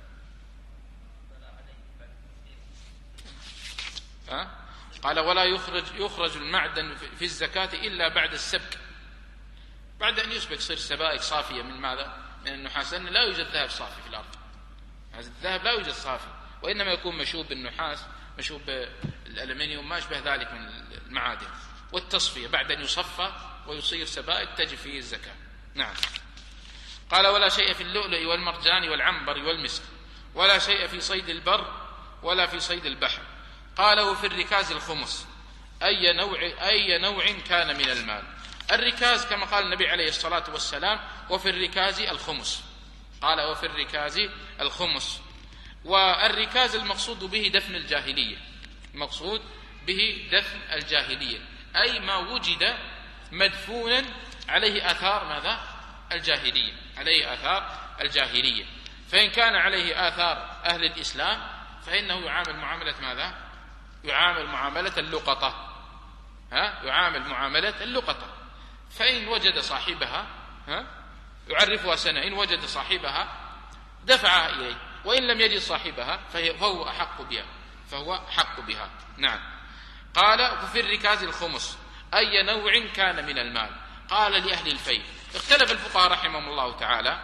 قال ولا يخرج المعدن في الزكاة إلا بعد السبك، بعد أن يسبك يصير سبائك صافية من ماذا؟ من النحاس، لأن لا يوجد ذهب صافي في الأرض، الذهب لا يوجد صافي، وإنما يكون مشوب بالنحاس، مشوب بالألمنيوم، ما أشبه ذلك من المعادن. والتصفية بعد أن يصفى ويصير سبائك تجب فيه الزكاة. نعم. قال ولا شيء في اللؤلؤ والمرجان والعنبر والمسك، ولا شيء في صيد البر ولا في صيد البحر. قال وفي الركاز الخمس أي نوع كان من المال. الركاز كما قال النبي عليه الصلاة والسلام وفي الركاز الخمس، قال وفي الركاز الخمس. والركاز المقصود به دفن الجاهلية، المقصود به دفن الجاهلية، أي ما وجد مدفونا عليه آثار ماذا؟ الجاهلية، عليه آثار الجاهلية. فإن كان عليه آثار أهل الإسلام فإنه يعامل معاملة ماذا؟ يعامل معاملة اللقطة، يعامل معاملة اللقطة. فإن وجد صاحبها يعرفها سنة، إن وجد صاحبها دفعها إليه، وإن لم يجد صاحبها فهو أحق بها، فهو أحق بها. نعم. قال وفي الركاز الخمس أي نوع كان من المال. قال لأهل الفيء. اختلف الفقهاء رحمهم الله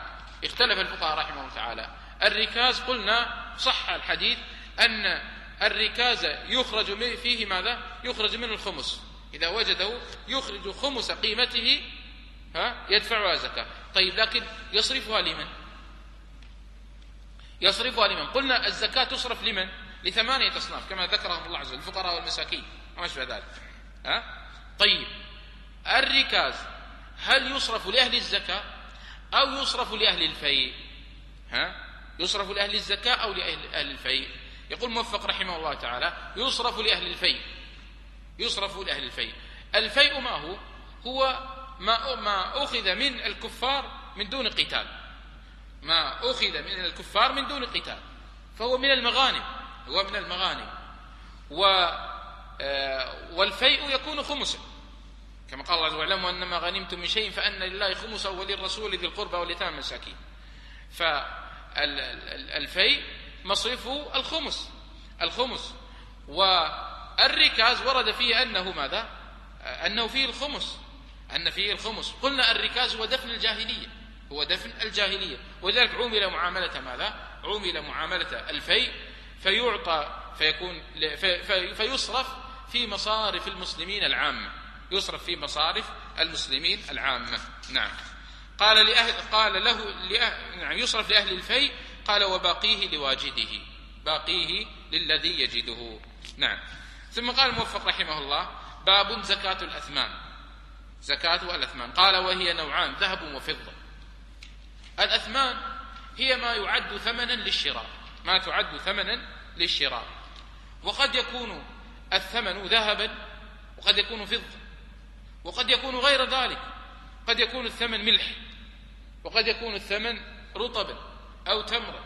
تعالى، الركاز قلنا صح الحديث أن الركاز يخرج فيه ماذا؟ يخرج من الخمس، إذا وجده يخرج خمس قيمته يدفعها زكاة. طيب لكن يصرفها لمن؟ قلنا الزكاة تصرف لمن؟ ل8 أصناف كما ذكرهم الله عز وجل، الفقراء والمساكين وما أشبه ذلك. طيب الركاز هل يصرف لأهل الزكاة أو يصرف لأهل الفيء؟ يصرف لأهل الزكاة أو لأهل الفيء؟ يقول موفق رحمه الله تعالى يصرف لأهل الفيء. الفيء ما هو ما أخذ من الكفار من دون قتال، ما أخذ من الكفار من دون قتال، فهو من المغانم، والفيء يكون خمسا، كما قال الله عز وجل: وأنما غنمتم من شيء فأن لله خمسه وللرسول ذي القربى واليتامى والمساكين. فالفيء مصرفه الخمس، والركاز ورد فيه أنه ماذا؟ أنه فيه الخمس. قلنا الركاز هو دفن الجاهلية، ولذلك عُمل معاملة ماذا؟ عُمل معاملة الفيء، فيصرف في مصارف المسلمين العامة. نعم. قال له يصرف لأهل الفيء، قال: وباقيه لواجده، باقيه للذي يجده. نعم. ثم قال الموفق رحمه الله: باب زكاة الأثمان. قال: وهي نوعان: ذهب وفضة. الأثمان هي ما يعد ثمنا للشراء، وقد يكون الثمن ذهبا، وقد يكون فضة، وقد يكون غير ذلك، قد يكون الثمن ملح، وقد يكون الثمن رطبا أو تمرا،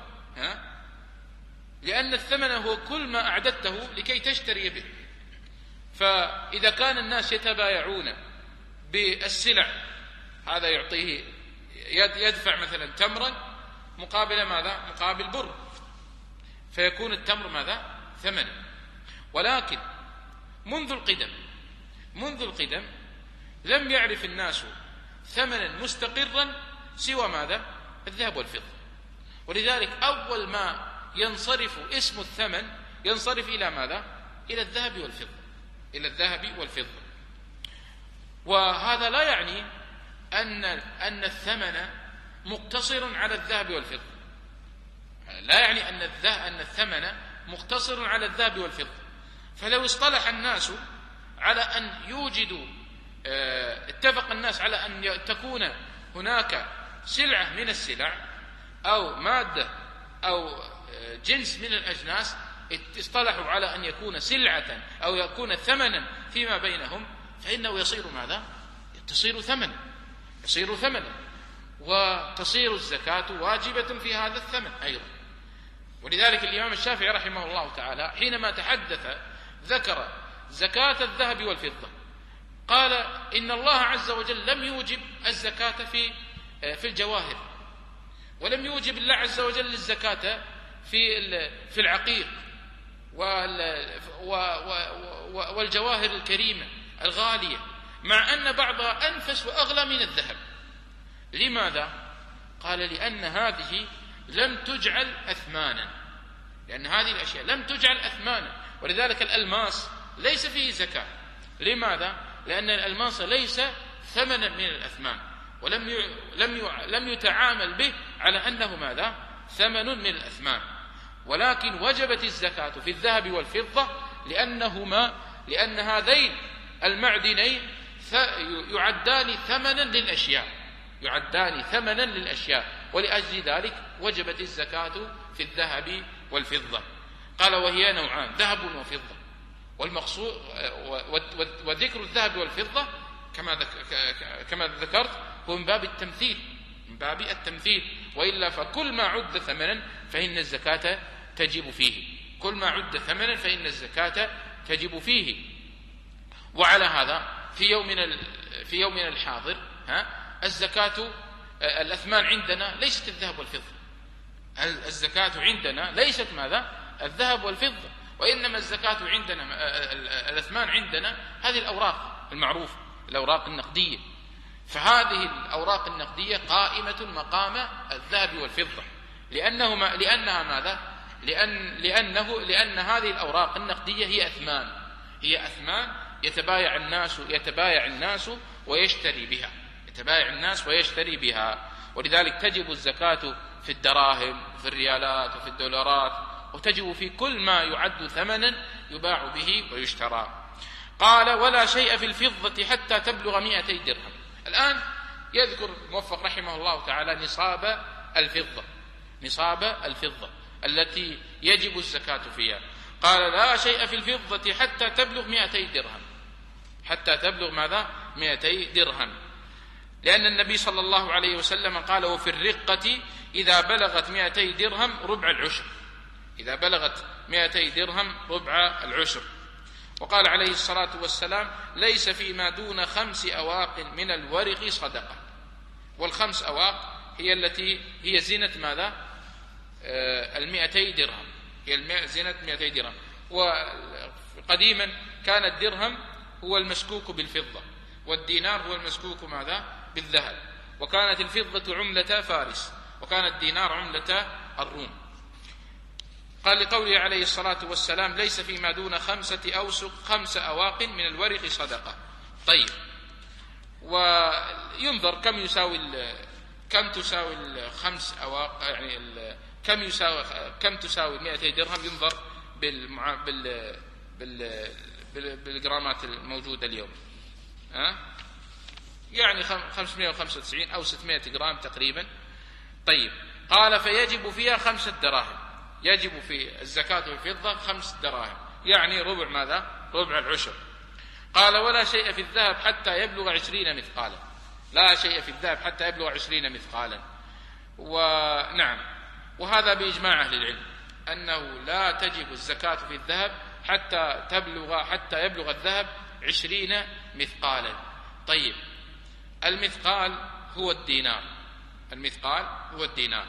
لأن الثمن هو كل ما أعددته لكي تشتري به. فإذا كان الناس يتبايعون بالسلع، هذا يعطيه يدفع مثلا تمرا مقابل ماذا؟ مقابل بر، فيكون التمر ماذا؟ ثمنا. ولكن منذ القدم لم يعرف الناس ثمنا مستقرا سوى ماذا؟ الذهب والفضة. ولذلك أول ما ينصرف اسم الثمن ينصرف إلى ماذا؟ إلى الذهب والفضة. وهذا لا يعني أن الثمن مقتصر على الذهب والفضة، لا يعني أن الثمن مقتصر على الذهب والفضة. فلو اصطلح الناس على أن يوجدوا، اتفق الناس على أن تكون هناك سلعة من السلع أو مادة أو جنس من الأجناس، اصطلحوا على أن يكون سلعة أو يكون ثمنا فيما بينهم، فإنه يصير ماذا؟ تصير ثمنا، وتصير الزكاة واجبة في هذا الثمن أيضا. ولذلك الإمام الشافعي رحمه الله تعالى حينما تحدث ذكر زكاة الذهب والفضة، قال: إن الله عز وجل لم يوجب الزكاة في الجواهر، ولم يوجب الله عز وجل الزكاة في العقيق والجواهر الكريمة الغالية، مع أن بعضها أنفس وأغلى من الذهب. لماذا؟ قال: لأن هذه لم تجعل أثمانا، لأن هذه الأشياء لم تجعل أثمانا. ولذلك الألماس ليس فيه زكاة. لماذا؟ لأن الألماس ليس ثمنا من الأثمان، ولم يتعامل به على أنه ماذا؟ ثمن من الأثمان. ولكن وجبت الزكاة في الذهب والفضة لأن هذين المعدنين يعدان ثمنا للأشياء، ولأجل ذلك وجبت الزكاة في الذهب والفضة. قال: وهي نوعان: ذهب وفضة. والمقصود وذكر الذهب والفضة كما ذكرت هو من باب التمثيل، وإلا فكل ما عد ثمنا فإن الزكاة تجب فيه. وعلى هذا في يومنا الحاضر الزكاة الأثمان عندنا ليست الذهب والفضة. الزكاة عندنا ليست ماذا؟ الذهب والفضة، وإنما الزكاة عندنا الأثمان عندنا هذه الأوراق المعروفة، الأوراق النقدية. فهذه الأوراق النقدية قائمة مقام الذهب والفضة، لأنها ماذا؟ لأن هذه الأوراق النقدية هي أثمان يتبايع الناس ويشتري بها. ولذلك تجب الزكاة في الدراهم وفي الريالات وفي الدولارات، وتجب في كل ما يعد ثمنا يباع به ويشترى. قال: ولا شيء في الفضة حتى تبلغ 200 درهم. الآن يذكر الموفق رحمه الله تعالى نصاب الفضة التي يجب الزكاة فيها. قال: لا شيء في الفضة حتى تبلغ 200 درهم. حتى تبلغ ماذا؟ 200 درهم، لأن النبي صلى الله عليه وسلم قال: وفي الرقة إذا بلغت 200 درهم ربع العشر، إذا بلغت 200 درهم ربع العشر. وقال عليه الصلاة والسلام: ليس فيما دون 5 أواق من الورق صدقة. وال5 أواق هي التي هي زينة ماذا؟ 200 درهم، هي زينة 200 درهم. وقديما كان الدرهم هو المسكوك بالفضة، والدينار هو المسكوك ماذا؟ بالذهب. وكانت الفضة عملة فارس، وكان الدينار عملة الروم. قال لقوله عليه الصلاة والسلام: ليس فيما دون 5 أوسق 5 أواق من الورق صدقة. طيب، وينظر كم تساوي ال5 أواق، يعني كم تساوي 200 درهم، ينظر بالجرامات الموجودة اليوم. يعني 595 أو 600 جرام تقريبا. طيب، قال: فيجب فيها 5 دراهم، يجب في الزكاة في الفضة 5 دراهم، يعني ربع ماذا؟ ربع العشر. قال: ولا شيء في الذهب حتى يبلغ 20 مثقالا، لا شيء في الذهب حتى يبلغ 20 مثقالا. ونعم، وهذا بإجماع أهل العلم أنه لا تجب الزكاة في الذهب حتى يبلغ الذهب 20 مثقالا. طيب، المثقال هو الدينار، المثقال هو الدينار.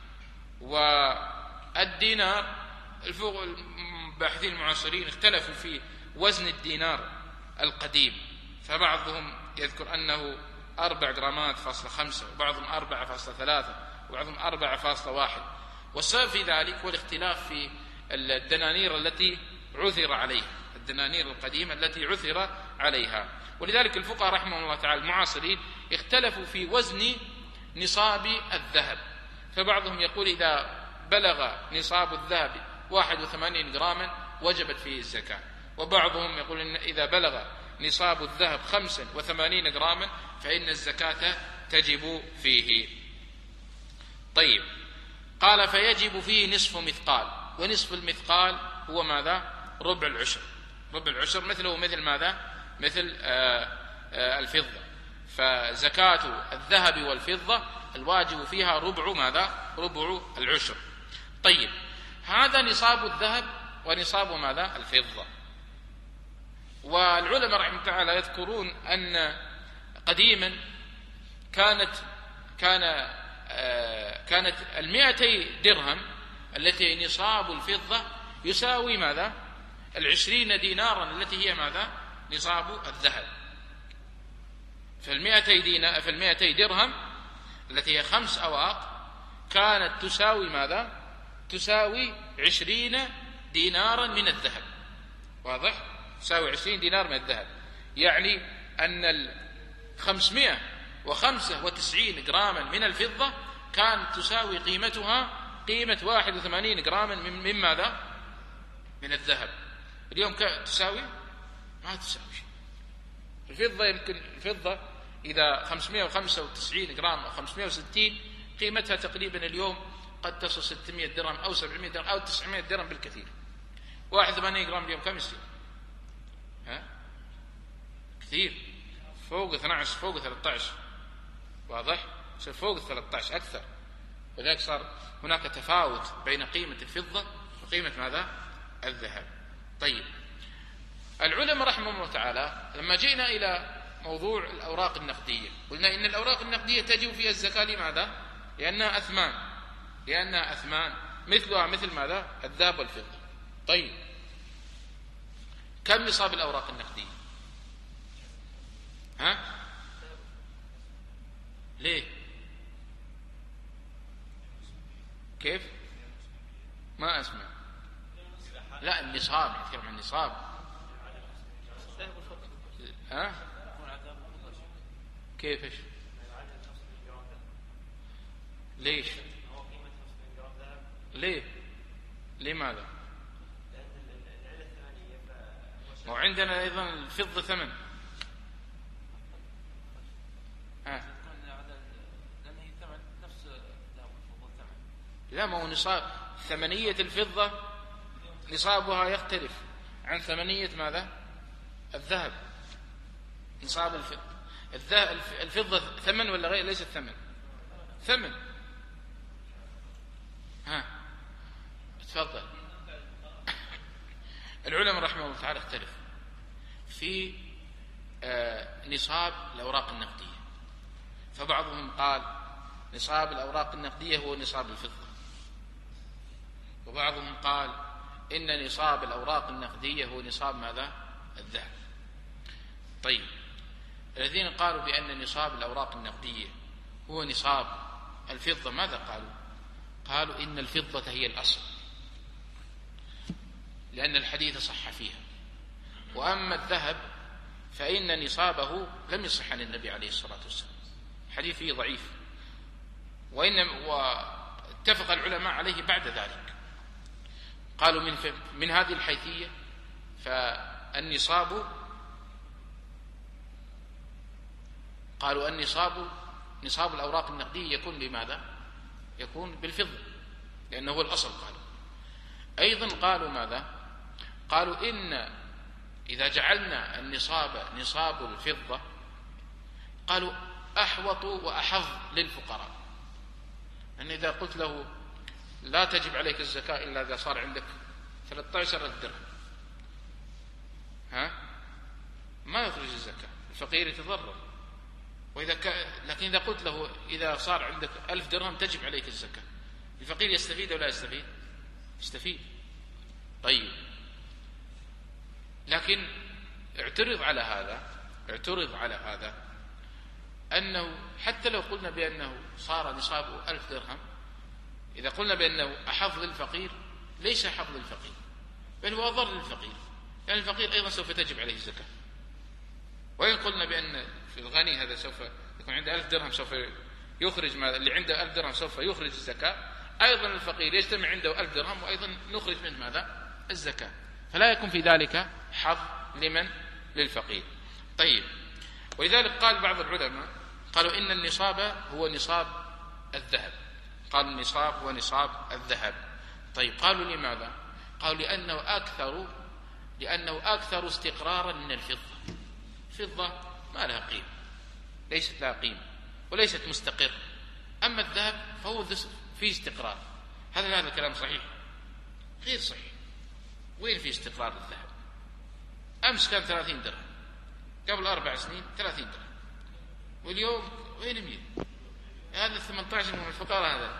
والدينار الباحثين المعاصرين اختلفوا في وزن الدينار القديم، فبعضهم يذكر أنه 4 جرامات فاصلة 5، وبعضهم 4.3، وبعضهم 4.1. والسبب في ذلك هو الاختلاف في الدنانير التي عثر عليها، الدنانير القديمة التي عثر عليها. ولذلك الفقهاء رحمهم الله تعالى المعاصرين اختلفوا في وزن نصاب الذهب، فبعضهم يقول إذا بلغ نصاب الذهب 81 جراما وجبت فيه الزكاة، وبعضهم يقول إن إذا بلغ نصاب الذهب 85 جراما فإن الزكاة تجب فيه. طيب، قال: فيجب فيه نصف مثقال، ونصف المثقال هو ماذا؟ ربع العشر. ربع العشر مثله مثل ماذا؟ مثل الفضة. فزكاة الذهب والفضة الواجب فيها ربع ماذا؟ ربع العشر. طيب، هذا نصاب الذهب ونصاب ماذا؟ الفضة. والعلماء رحمه الله تعالى يذكرون أن قديما كانت 200 درهم التي نصاب الفضة يساوي ماذا؟ 20 دينارا التي هي ماذا؟ نصاب الذهب. فال200 درهم التي هي 5 أواق كانت تساوي ماذا؟ تساوي 20 دينارا من الذهب. واضح؟ تساوي 20 دينار من الذهب، يعني أن 595 جراما من الفضة كانت تساوي قيمتها قيمة 81 جراما من ماذا؟ من الذهب. اليوم تساوي؟ ما تساوي شيء. الفضة يمكن الفضة إذا 595 جرام أو 560 قيمتها تقريبا اليوم قد تصل 600 درهم أو 700 درهم أو 900 درهم بالكثير. 81 جرام اليوم كم يصير؟ كثير، فوق 12 فوق 13. واضح؟ يصير فوق 13 أكثر. ولذلك صار هناك تفاوت بين قيمة الفضة وقيمة ماذا؟ الذهب. طيب، العلماء رحمهم الله تعالى لما جئنا إلى موضوع الأوراق النقدية قلنا إن الأوراق النقدية تجب فيها الزكاة. لماذا؟ لأنها أثمان مثلها مثل ماذا؟ الذهب والفضة. طيب، كم نصاب الأوراق النقدية؟ ليه؟ كيف؟ ما أسمع. لا، النصاب، يتكلم عن النصاب. كيف؟ إيش؟ ليش؟ لماذا؟ وعندنا أيضا الفضة ثمن. لا، ما هو نصاب ثمنية الفضة نصابها يختلف عن ثمنية ماذا؟ الذهب. نصاب الفضة ثمن ولا غير؟ ليس ثمن، ثمن. ها تفضل. العلماء رحمه الله تعالى اختلفوا في نصاب الأوراق النقدية، فبعضهم قال نصاب الأوراق النقدية هو نصاب الفضة، وبعضهم قال إن نصاب الأوراق النقدية هو نصاب ماذا؟ الذهب. طيب الذين قالوا بأن نصاب الأوراق النقدية هو نصاب الفضة ماذا قالوا؟ قالوا إن الفضة هي الأصل، لأن الحديث صح فيها، وأما الذهب فإن نصابه لم يصح عن النبي عليه الصلاة والسلام، الحديث فيه ضعيف، واتفق العلماء عليه بعد ذلك. قالوا من هذه الحيثية فالنصاب، قالوا نصاب الأوراق النقدية يكون بماذا؟ يكون بالفضة، لأنه هو الأصل. قالوا أيضا قالوا ماذا؟ قالوا إن إذا جعلنا النصاب نصاب الفضة قالوا أحوط وأحظ للفقراء، أن إذا قلت له لا تجب عليك الزكاة إلا إذا صار عندك 13,000 درهم، ما يخرج الزكاة، الفقير يتضرر. لكن إذا قلت له إذا صار عندك 1000 درهم تجب عليك الزكاة، الفقير يستفيد ولا يستفيد؟ يستفيد. طيب لكن اعترض على هذا أنه حتى لو قلنا بأنه صار نصابه 1000 درهم، إذا قلنا بأنه أحظ للفقير ليس أحظ للفقير، بل هو أضر للفقير، لأن الفقير أيضا سوف تجب عليه الزكاة. وإن قلنا بأن في الغني هذا سوف يكون عنده 1000 درهم سوف يخرج اللي عنده 1000 درهم سوف يخرج الزكاة، أيضا الفقير يجتمع عنده 1000 درهم وأيضا نخرج منه ماذا؟ الزكاة، فلا يكون في ذلك حظ لمن؟ للفقير. طيب ولذلك قال بعض العلماء قالوا إن النصاب هو نصاب الذهب، قالوا النصاب هو نصاب الذهب. طيب قالوا لماذا؟ قالوا لأنه أكثر استقرارا من الفضة. الفضة ما لها قيمة، ليست لها قيمة وليست مستقرة، أما الذهب فهو فيه استقرار. هذا الكلام صحيح؟ غير صحيح. وين في استقرار الذهب؟ أمس كان 30 درهم، قبل 4 سنين 30 درهم، واليوم وين مين؟ هذا 18 من الفقراء هذا.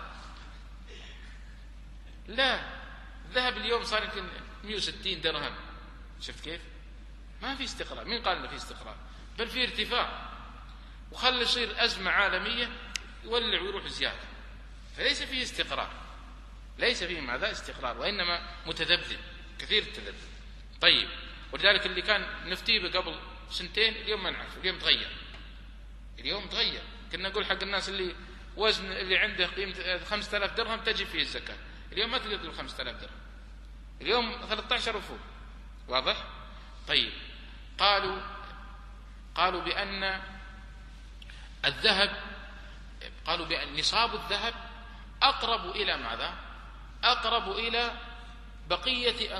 لا، الذهب اليوم صار يمكن 160 درهم. شفت كيف؟ ما في استقرار. مين قال انه في استقرار؟ بل في ارتفاع، وخلي يصير أزمة عالمية يولع ويروح زيادة، فليس فيه استقرار، ليس فيه ماذا؟ استقرار، وإنما متذبذب، كثير التذبذب. طيب ولذلك اللي كان نفتيه قبل 2 اليوم ما نعرف، اليوم تغير. كنا نقول حق الناس اللي وزن اللي عنده قيمة 5000 درهم تجب فيه الزكاة، اليوم ما تقدر تقول 5000 درهم، اليوم 13 وفوق. واضح؟ طيب قالوا بأن الذهب، قالوا بأن نصاب الذهب أقرب إلى ماذا؟ أقرب إلى بقية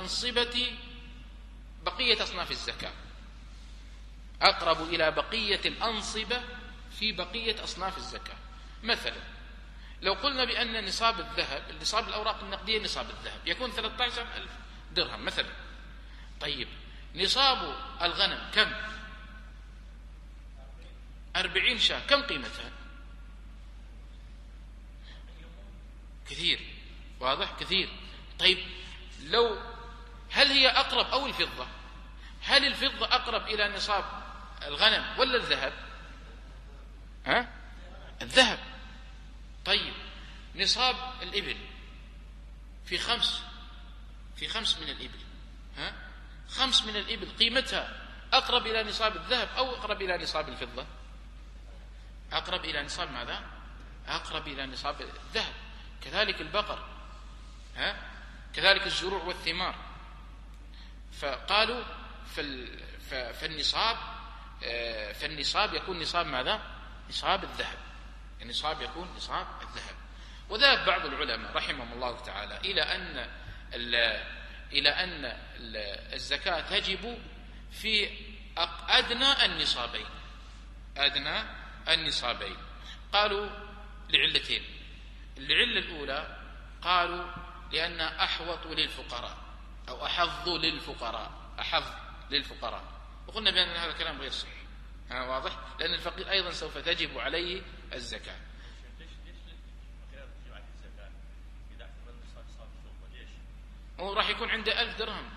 أصناف الزكاة، أقرب إلى بقية الأنصبة في بقية أصناف الزكاة. مثلا لو قلنا بأن نصاب الذهب، نصاب الأوراق النقدية نصاب الذهب يكون 13,000 درهم مثلا. طيب نصاب الغنم كم؟ 40 شاة، كم قيمتها؟ كثير. واضح؟ كثير. طيب هل هي أقرب أو الفضة؟ هل الفضة أقرب إلى نصاب الغنم ولا الذهب؟ الذهب. طيب نصاب الإبل في 5 من الإبل، 5 من الإبل قيمتها أقرب إلى نصاب الذهب أو أقرب إلى نصاب الفضة؟ أقرب إلى نصاب ماذا؟ أقرب إلى نصاب الذهب. كذلك البقر، كذلك الزروع والثمار. فقالوا فالنصاب يكون نصاب ماذا؟ نصاب الذهب، النصاب يكون نصاب الذهب. وذهب بعض العلماء رحمهم الله تعالى إلى أن الزكاة تجب في أدنى النصابين. قالوا لعلتين. العلة الأولى قالوا لأن أحوط للفقراء أو أحظ للفقراء، أحظ للفقراء، وقلنا بأن هذا الكلام غير صحيح. واضح؟ لأن الفقير أيضا سوف تجب عليه الزكاة. هو راح يكون عنده 1000 درهم،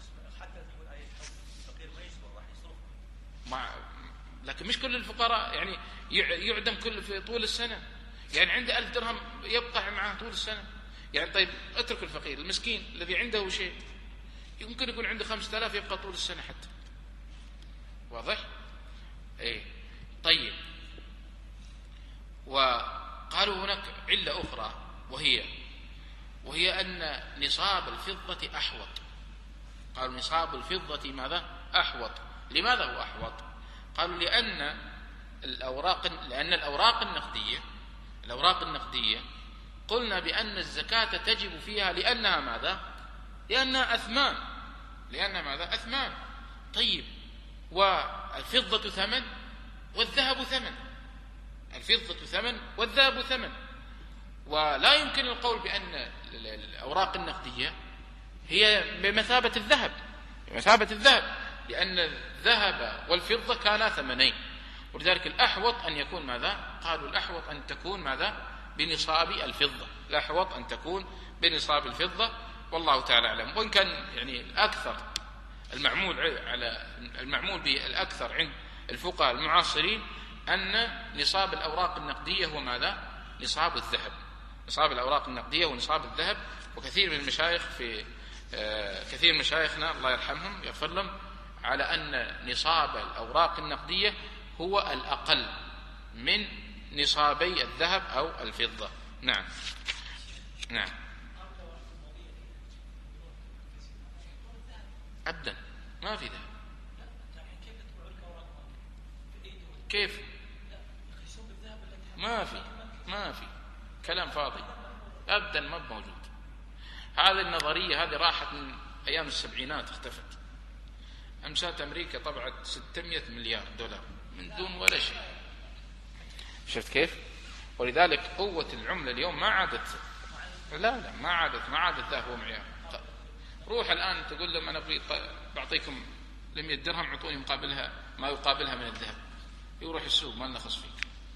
لكن مش كل الفقراء يعني يعدم كل في طول السنة، يعني عنده 1000 درهم يبقى معه طول السنة. يعني طيب اترك الفقير، المسكين الذي عنده شيء يمكن يكون عنده 5000 يبقى طول السنة حتى. واضح؟ ايه. طيب، وقالوا هناك علة أخرى وهي أن نصاب الفضة أحوط. قالوا نصاب الفضة ماذا؟ أحوط. لماذا هو أحوط؟ قالوا لأن الأوراق النقدية قلنا بأن الزكاة تجب فيها لأنها ماذا؟ لأنها أثمان. أثمان. طيب، والفضة ثمن والذهب ثمن. الفضة ثمن والذهب ثمن، ولا يمكن القول بأن الأوراق النقدية هي بمثابة الذهب، لأن الذهب والفضة كانا ثمنين، ولذلك الأحوط أن يكون ماذا؟ قالوا الأحوط أن تكون ماذا؟ بنصاب الفضة. الأحوط أن تكون بنصاب الفضة، والله تعالى أعلم. وإن كان يعني الأكثر المعمول بالأكثر عند الفقهاء المعاصرين أن نصاب الأوراق النقدية هو ماذا؟ نصاب الذهب. نصاب الأوراق النقدية ونصاب الذهب. وكثير من المشايخ كثير من مشايخنا الله يرحمهم يغفر لهم على أن نصاب الأوراق النقدية هو الأقل من نصابي الذهب أو الفضة. نعم. أبدا ما في ذهب. كيف؟ ما في كلام فاضي أبدا، ما موجود. هذه النظرية هذه راحت من أيام السبعينات، اختفت. أمسات أمريكا طبعت 600 مليار دولار من دون ولا شيء. شفت كيف؟ ولذلك قوة العملة اليوم ما عادت ما عادت ذهب ومعيار. روح الآن تقول لهم أنا بعطيكم 100 درهم اعطوني مقابلها ما يقابلها من الذهب، يروح السوق ما لنا خص فيه.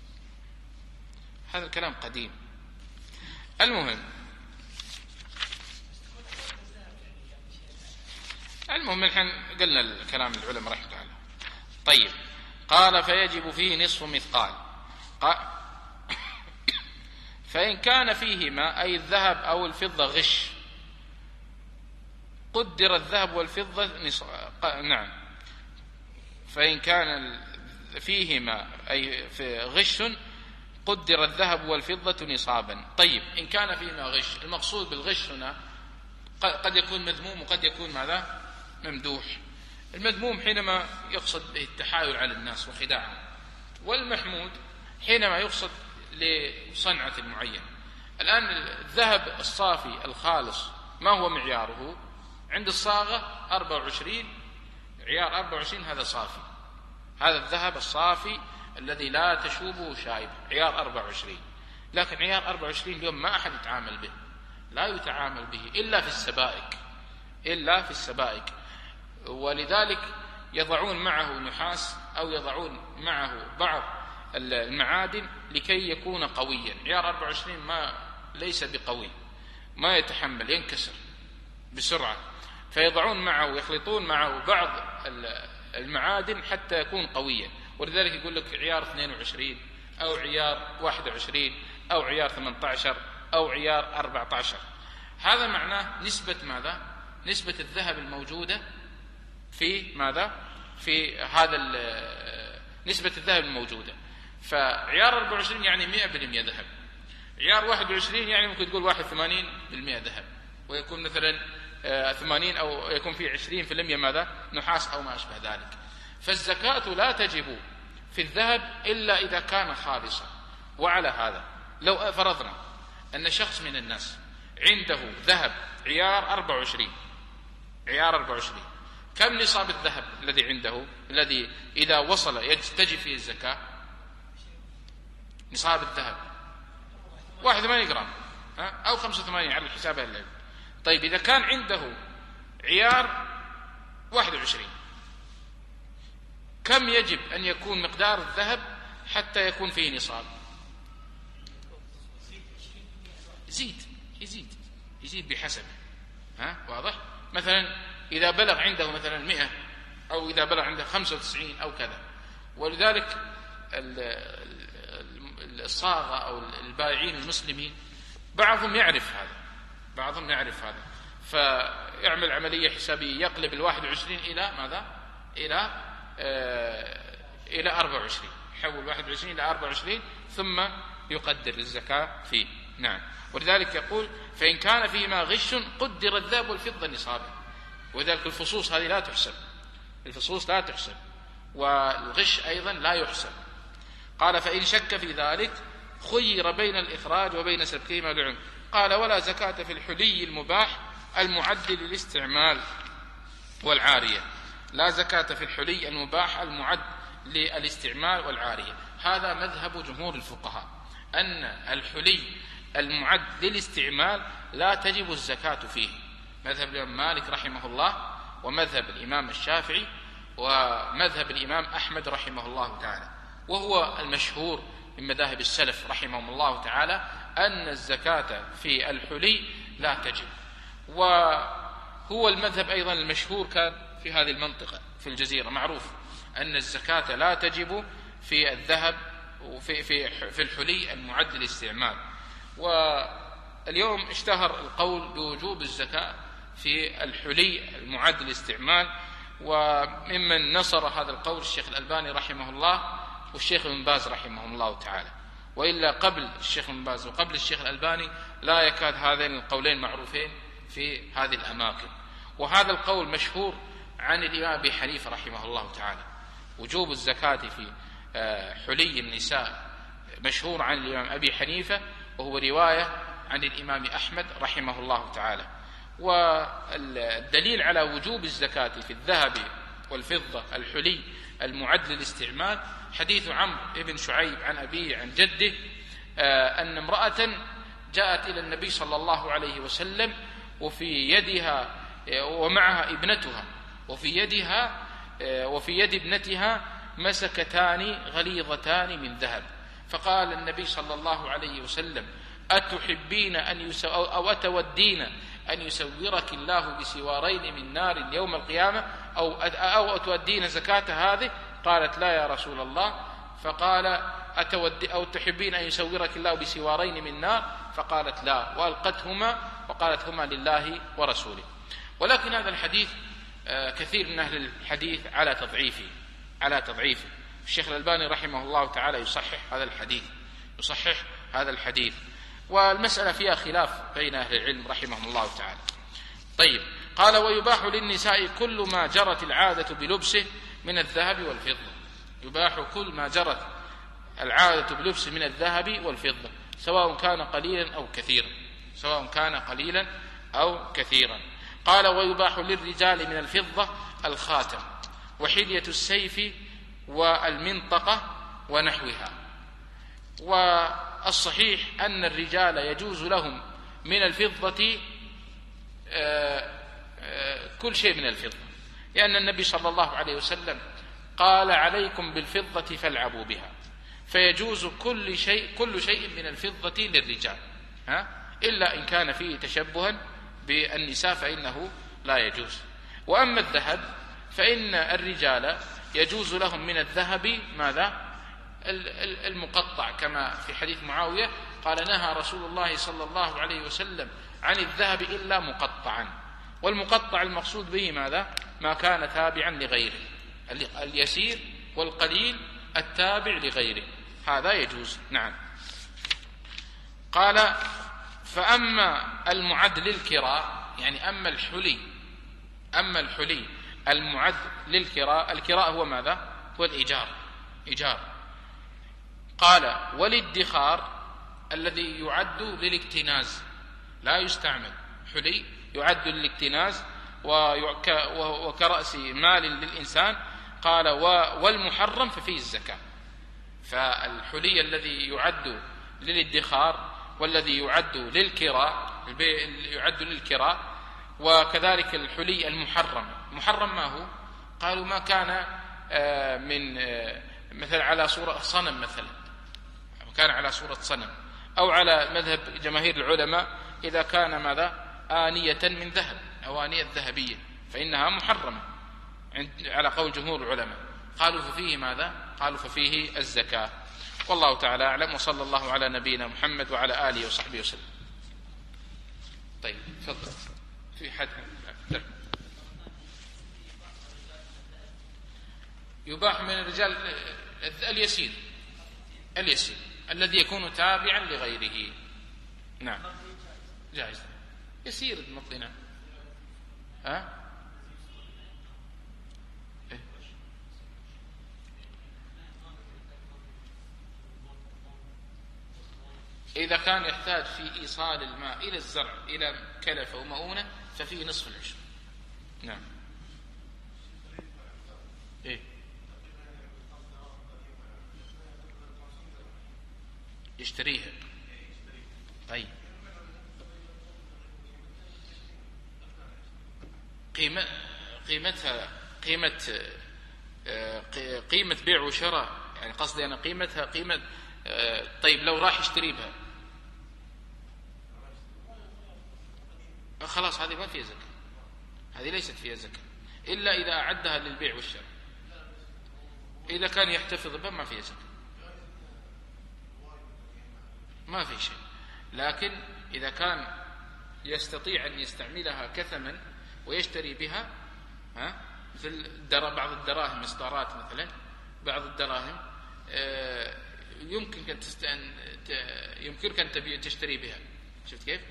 هذا الكلام قديم. المهم الحين قلنا الكلام العلماء رحمه الله. طيب، قال فيجب فيه نصف مثقال. فإن كان فيهما أي الذهب أو الفضة غش قدر الذهب والفضة نعم. فإن كان فيهما أي في غش قدر الذهب والفضة نصابا. طيب، إن كان فيهما غش، المقصود بالغش هنا قد يكون مذموم وقد يكون ماذا؟ ممدوح. المذموم حينما يقصد به التحايل على الناس وخداعهم، والمحمود حينما يقصد لصنعة معين. الآن الذهب الصافي الخالص ما هو معياره؟ عند الصاغة 24، عيار 24 هذا صافي، هذا الذهب الصافي الذي لا تشوبه شائبة، عيار 24. لكن عيار 24 اليوم ما أحد يتعامل به، لا يتعامل به إلا في السبائك. ولذلك يضعون معه نحاس أو يضعون معه بعض المعادن لكي يكون قويا. عيار 24 ليس بقوي، ما يتحمل، ينكسر بسرعة، فيضعون معه ويخلطون معه بعض المعادن حتى يكون قويا. ولذلك يقول لك عيار 22 أو عيار 21 أو عيار 18 أو عيار 14. هذا معناه نسبة ماذا؟ نسبة الذهب الموجودة في ماذا؟ في هذا نسبة الذهب الموجودة. فعيار 24 يعني 100% ذهب، عيار 21 يعني ممكن تقول 81% ذهب، ويكون مثلا 80 أو يكون فيه 20% ماذا؟ نحاس أو ما أشبه ذلك. فالزكاة لا تجب في الذهب إلا إذا كان خالصا. وعلى هذا لو فرضنا أن شخص من الناس عنده ذهب عيار 24، كم نصاب الذهب الذي عنده الذي إذا وصل تجب فيه الزكاة؟ نصاب الذهب 81 جرام. أو 85 على الحساب أهل العلم. طيب إذا كان عنده عيار 21 كم يجب أن يكون مقدار الذهب حتى يكون فيه نصاب؟ يزيد بحسب، واضح؟ مثلا إذا بلغ عنده مثلا 100 أو إذا بلغ عنده 95 أو كذا. ولذلك الصاغة أو البائعين المسلمين بعضهم يعرف هذا، فيعمل عملية حسابية، يقلب 21 إلى ماذا؟ إلى 24، يحول 21 إلى 24 ثم يقدر الزكاة فيه. نعم. ولذلك يقول فإن كان فيما غش قدر الذهب والفضة نصابا. وذلك الفصوص هذه لا تحسب، والغش أيضا لا يحسب. قال فإن شك في ذلك خير بين الإخراج وبين سبكهما للعلم. قال ولا زكاة في الحلي المباح المعد للاستعمال والعارية. لا زكاة في الحلي المباح المعد للاستعمال والعارية. هذا مذهب جمهور الفقهاء، أن الحلي المعد للاستعمال لا تجب الزكاة فيه. مذهب الإمام مالك رحمه الله، ومذهب الإمام الشافعي، ومذهب الإمام أحمد رحمه الله تعالى، وهو المشهور من مذاهب السلف رحمهم الله تعالى، أن الزكاة في الحلي لا تجب. وهو المذهب أيضا المشهور كان في هذه المنطقة في الجزيرة، معروف أن الزكاة لا تجب في الذهب وفي الحلي المعد للاستعمال. واليوم اشتهر القول بوجوب الزكاة في الحلي المعد للاستعمال، وممن نصر هذا القول الشيخ الألباني رحمه الله والشيخ ابن باز رحمهم الله تعالى. وإلا قبل الشيخ ابن باز وقبل الشيخ الألباني لا يكاد هذين القولين معروفين في هذه الأماكن. وهذا القول مشهور عن الإمام أبي حنيفة رحمه الله تعالى، وجوب الزكاة في حلي النساء مشهور عن الإمام أبي حنيفة، وهو رواية عن الإمام أحمد رحمه الله تعالى. والدليل على وجوب الزكاة في الذهب والفضة الحلي المعد للاستعمال حديث عمرو بن شعيب عن أبيه عن جده أن امرأة جاءت إلى النبي صلى الله عليه وسلم وفي يدها ومعها ابنتها، وفي يد ابنتها مسكتان غليظتان من ذهب. فقال النبي صلى الله عليه وسلم أتحبين أو أتودين أن يسورك الله بسوارين من نار يوم القيامة أو أتودين زكاة هذه؟ قالت لا يا رسول الله. فقال أو تحبين أن يسورك الله بسوارين من نار؟ فقالت لا، وألقتهما وقالت هما لله ورسوله. ولكن هذا الحديث كثير من أهل الحديث على تضعيفه. الشيخ الألباني رحمه الله تعالى يصحح هذا الحديث، والمسألة فيها خلاف بين أهل العلم رحمهم الله تعالى. طيب، قال ويباح للنساء كل ما جرت العادة بلبسه من الذهب والفضة. يباح كل ما جرت العادة بلبسه من الذهب والفضة سواء كان قليلا أو كثيرا. قال ويباح للرجال من الفضة الخاتم وحلية السيف والمنطقة ونحوها. والصحيح أن الرجال يجوز لهم من الفضة كل شيء من الفضة، لأن النبي صلى الله عليه وسلم قال عليكم بالفضة فالعبوا بها، فيجوز كل شيء من الفضة للرجال، إلا إن كان فيه تشبها بالنساء فإنه لا يجوز. وأما الذهب فإن الرجال يجوز لهم من الذهب ماذا؟ المقطع، كما في حديث معاوية قال نهى رسول الله صلى الله عليه وسلم عن الذهب إلا مقطعا. والمقطع المقصود به ماذا؟ ما كان تابعا لغيره، اليسير والقليل التابع لغيره، هذا يجوز. نعم. قال فأما المعد للكراء، يعني أما الحلي المعد للكراء، الكراء هو ماذا؟ هو الإيجار. قال والادخار الذي يعد للاكتناز، لا يستعمل، حلي يعد للاكتناز وكرأس مال للإنسان. قال والمحرم ففيه الزكاة. فالحلي الذي يعد للادخار والذي يعد للكراء، يعد للكراء. وكذلك الحلي المحرم. المحرم ما هو؟ قالوا ما كان من مثلا على صورة صنم، مثلا كان على صورة صنم، أو على مذهب جماهير العلماء إذا كان ماذا؟ آنية من ذهب أو آنية ذهبية فإنها محرمة على قول جمهور العلماء. قالوا ففيه ماذا؟ قالوا ففيه الزكاة. والله تعالى أعلم، وصلى الله على نبينا محمد وعلى آله وصحبه وسلم. طيب تفضل. في حد يباح من الرجال اليسير الذي يكون تابعا لغيره. نعم جائز، يسير المطلي. نعم. إذا كان يحتاج في إيصال الماء إلى الزرع إلى كلفة ومؤونة ففيه نصف العشر. نعم. يشتريها. طيب قيمتها قيمة بيع وشراء، يعني قصدي أنا قيمتها قيمة. طيب لو راح يشتري بها خلاص هذه ما فيها زكاة، هذه ليست فيها زكاة إلا إذا أعدها للبيع والشراء. إذا كان يحتفظ بها ما فيها زكاة، ما في شيء. لكن إذا كان يستطيع أن يستعملها كثمن ويشتري بها، مثل بعض الدراهم، إصدارات مثلا، بعض الدراهم يمكنك أن تشتري بها. شفت كيف؟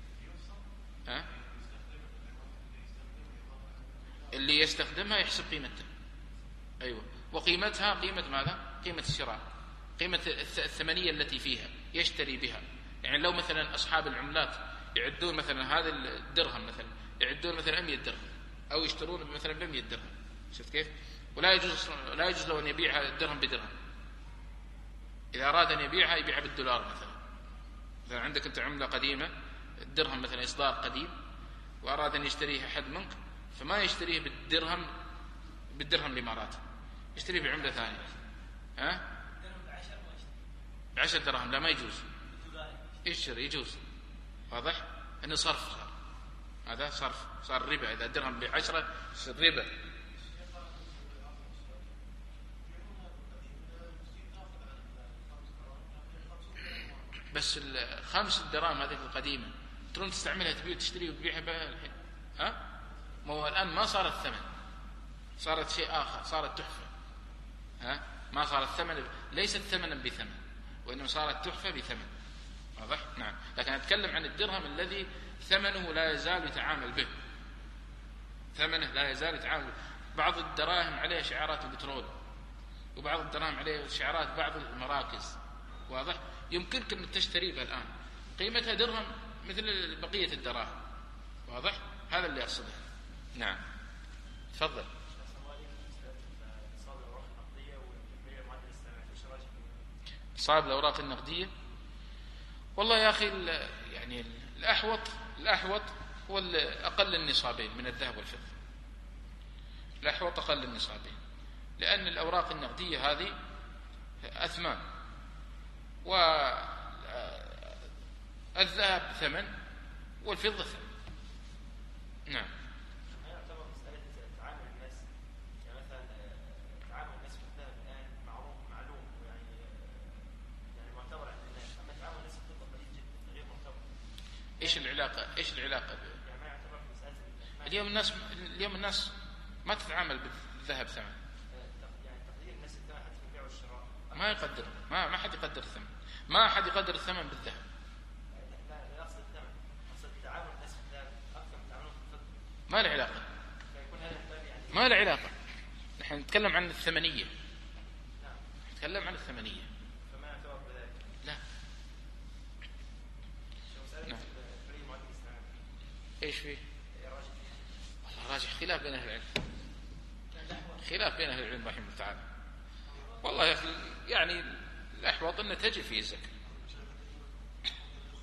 اللي يستخدمها يحسب قيمتها. أيوة. وقيمتها قيمة ماذا؟ قيمة الشراء، قيمة الثمنية التي فيها يشتري بها. يعني لو مثلا أصحاب العملات يعدون مثلا هذا الدرهم مثلا يعدون مثلا 100 درهم أو يشترون مثلا ب100 درهم. شفت كيف؟ ولا يجوز له أن يبيع الدرهم بدرهم. إذا أراد أن يبيعها يبيعها بالدولار مثلا. إذا عندك أنت عملة قديمة، الدرهم مثلا إصدار قديم، وأراد أن يشتريها أحد منك، فما يشتريه بالدرهم الإماراتي، يشتريه بعملة ثانية. ب10 دراهم. لا، ما يجوز. يشتري يجوز. واضح؟ أنه صرف صار. هذا صرف، صار ربا. إذا الدرهم ب10 صار ربا. بس 5 دراهم هذه القديمة ترون تستعملها تبيع وتشتري وتبيعها الحين. ما هو الآن ما صارت ثمن، صارت شيء آخر، صارت تحفة. ما صارت ثمن، ليست ثمنا بثمن، وإنما صارت تحفة بثمن. واضح؟ نعم. لكن أتكلم عن الدرهم الذي ثمنه لا يزال يتعامل به، ثمنه لا يزال يتعامل به. بعض الدراهم عليها شعارات البترول، وبعض الدراهم عليها شعارات بعض المراكز. واضح؟ يمكنك أن تشتري بها الآن قيمتها درهم مثل بقية الدراهم. واضح؟ هذا اللي أقصده. نعم. تفضل. صعب الأوراق النقدية. والله يا أخي يعني الأحوط هو أقل النصابين من الذهب والفضة. الأحوط أقل النصابين، لأن الأوراق النقدية هذه أثمان، والذهب ثمن والفضة ثمن. نعم. ايش العلاقة اليوم الناس ما تتعامل بالذهب ثمن، ما يقدر، ما حد يقدر الثمن، ما حد يقدر الثمن بالذهب. ما له علاقة، ما له علاقة. نحن نتكلم عن الثمنية، نتكلم عن الثمنية. لا. نعم. ايش فيه؟ والله راجح خلاف بين اهل العلم، خلاف بين اهل العلم رحمه الله تعالى. والله يعني الاحوط ان تجب فيه الزكاة.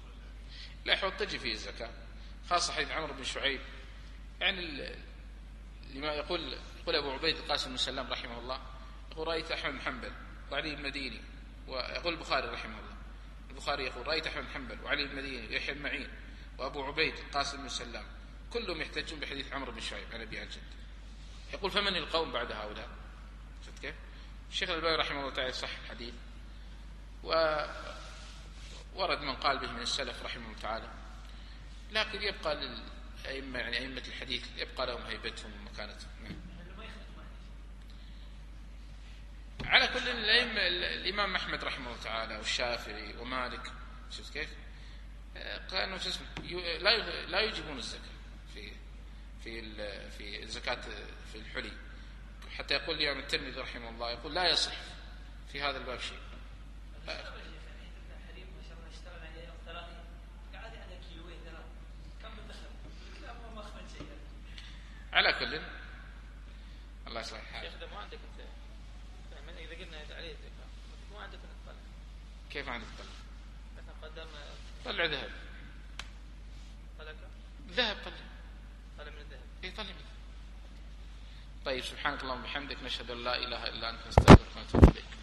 لا يحوط تجي فيه الزكاة، خاصة حديث عمرو بن شعيب. يعني لما يقول أبو عبيد القاسم بن سلام رحمه الله، يقول رأيت أحمد بن حنبل وعلي بن المديني، ويقول البخاري رحمه الله، البخاري يقول رأيت أحمد بن حنبل وعلي بن المديني ويحيى بن معين وأبو عبيد القاسم بن سلام كلهم يحتجون بحديث عمرو بن شعيب عن أبي الجد. يقول فمن القوم بعد هؤلاء؟ شفت كيف؟ الشيخ الألباني رحمه الله تعالى صح الحديث، وورد من قال به من السلف رحمه الله تعالى، لكن يبقى للأئمة يعني أئمة الحديث يبقى لهم هيبتهم ومكانتهم. على كل الأئمة الإمام أحمد رحمه الله تعالى والشافعي ومالك شفت كيف؟ كانوا لا يجيبون الزكاة في الزكاة في الحلي، حتى يقول الإمام الترمذي رحمه الله يقول لا يصح في هذا الباب شيء. على كل الله يصلح حالك. شيخ ما عندك انت اذا قلنا عليه الزكاه ما عندك تطلع. كيف عندك تطلع؟ مثلا قدم طلع ذهب. ذهب طلع من الذهب. اي طلع من الذهب. طيب سبحانك اللهم وبحمدك نشهد ان لا اله الا انت نستغفرك ونتوب اليك.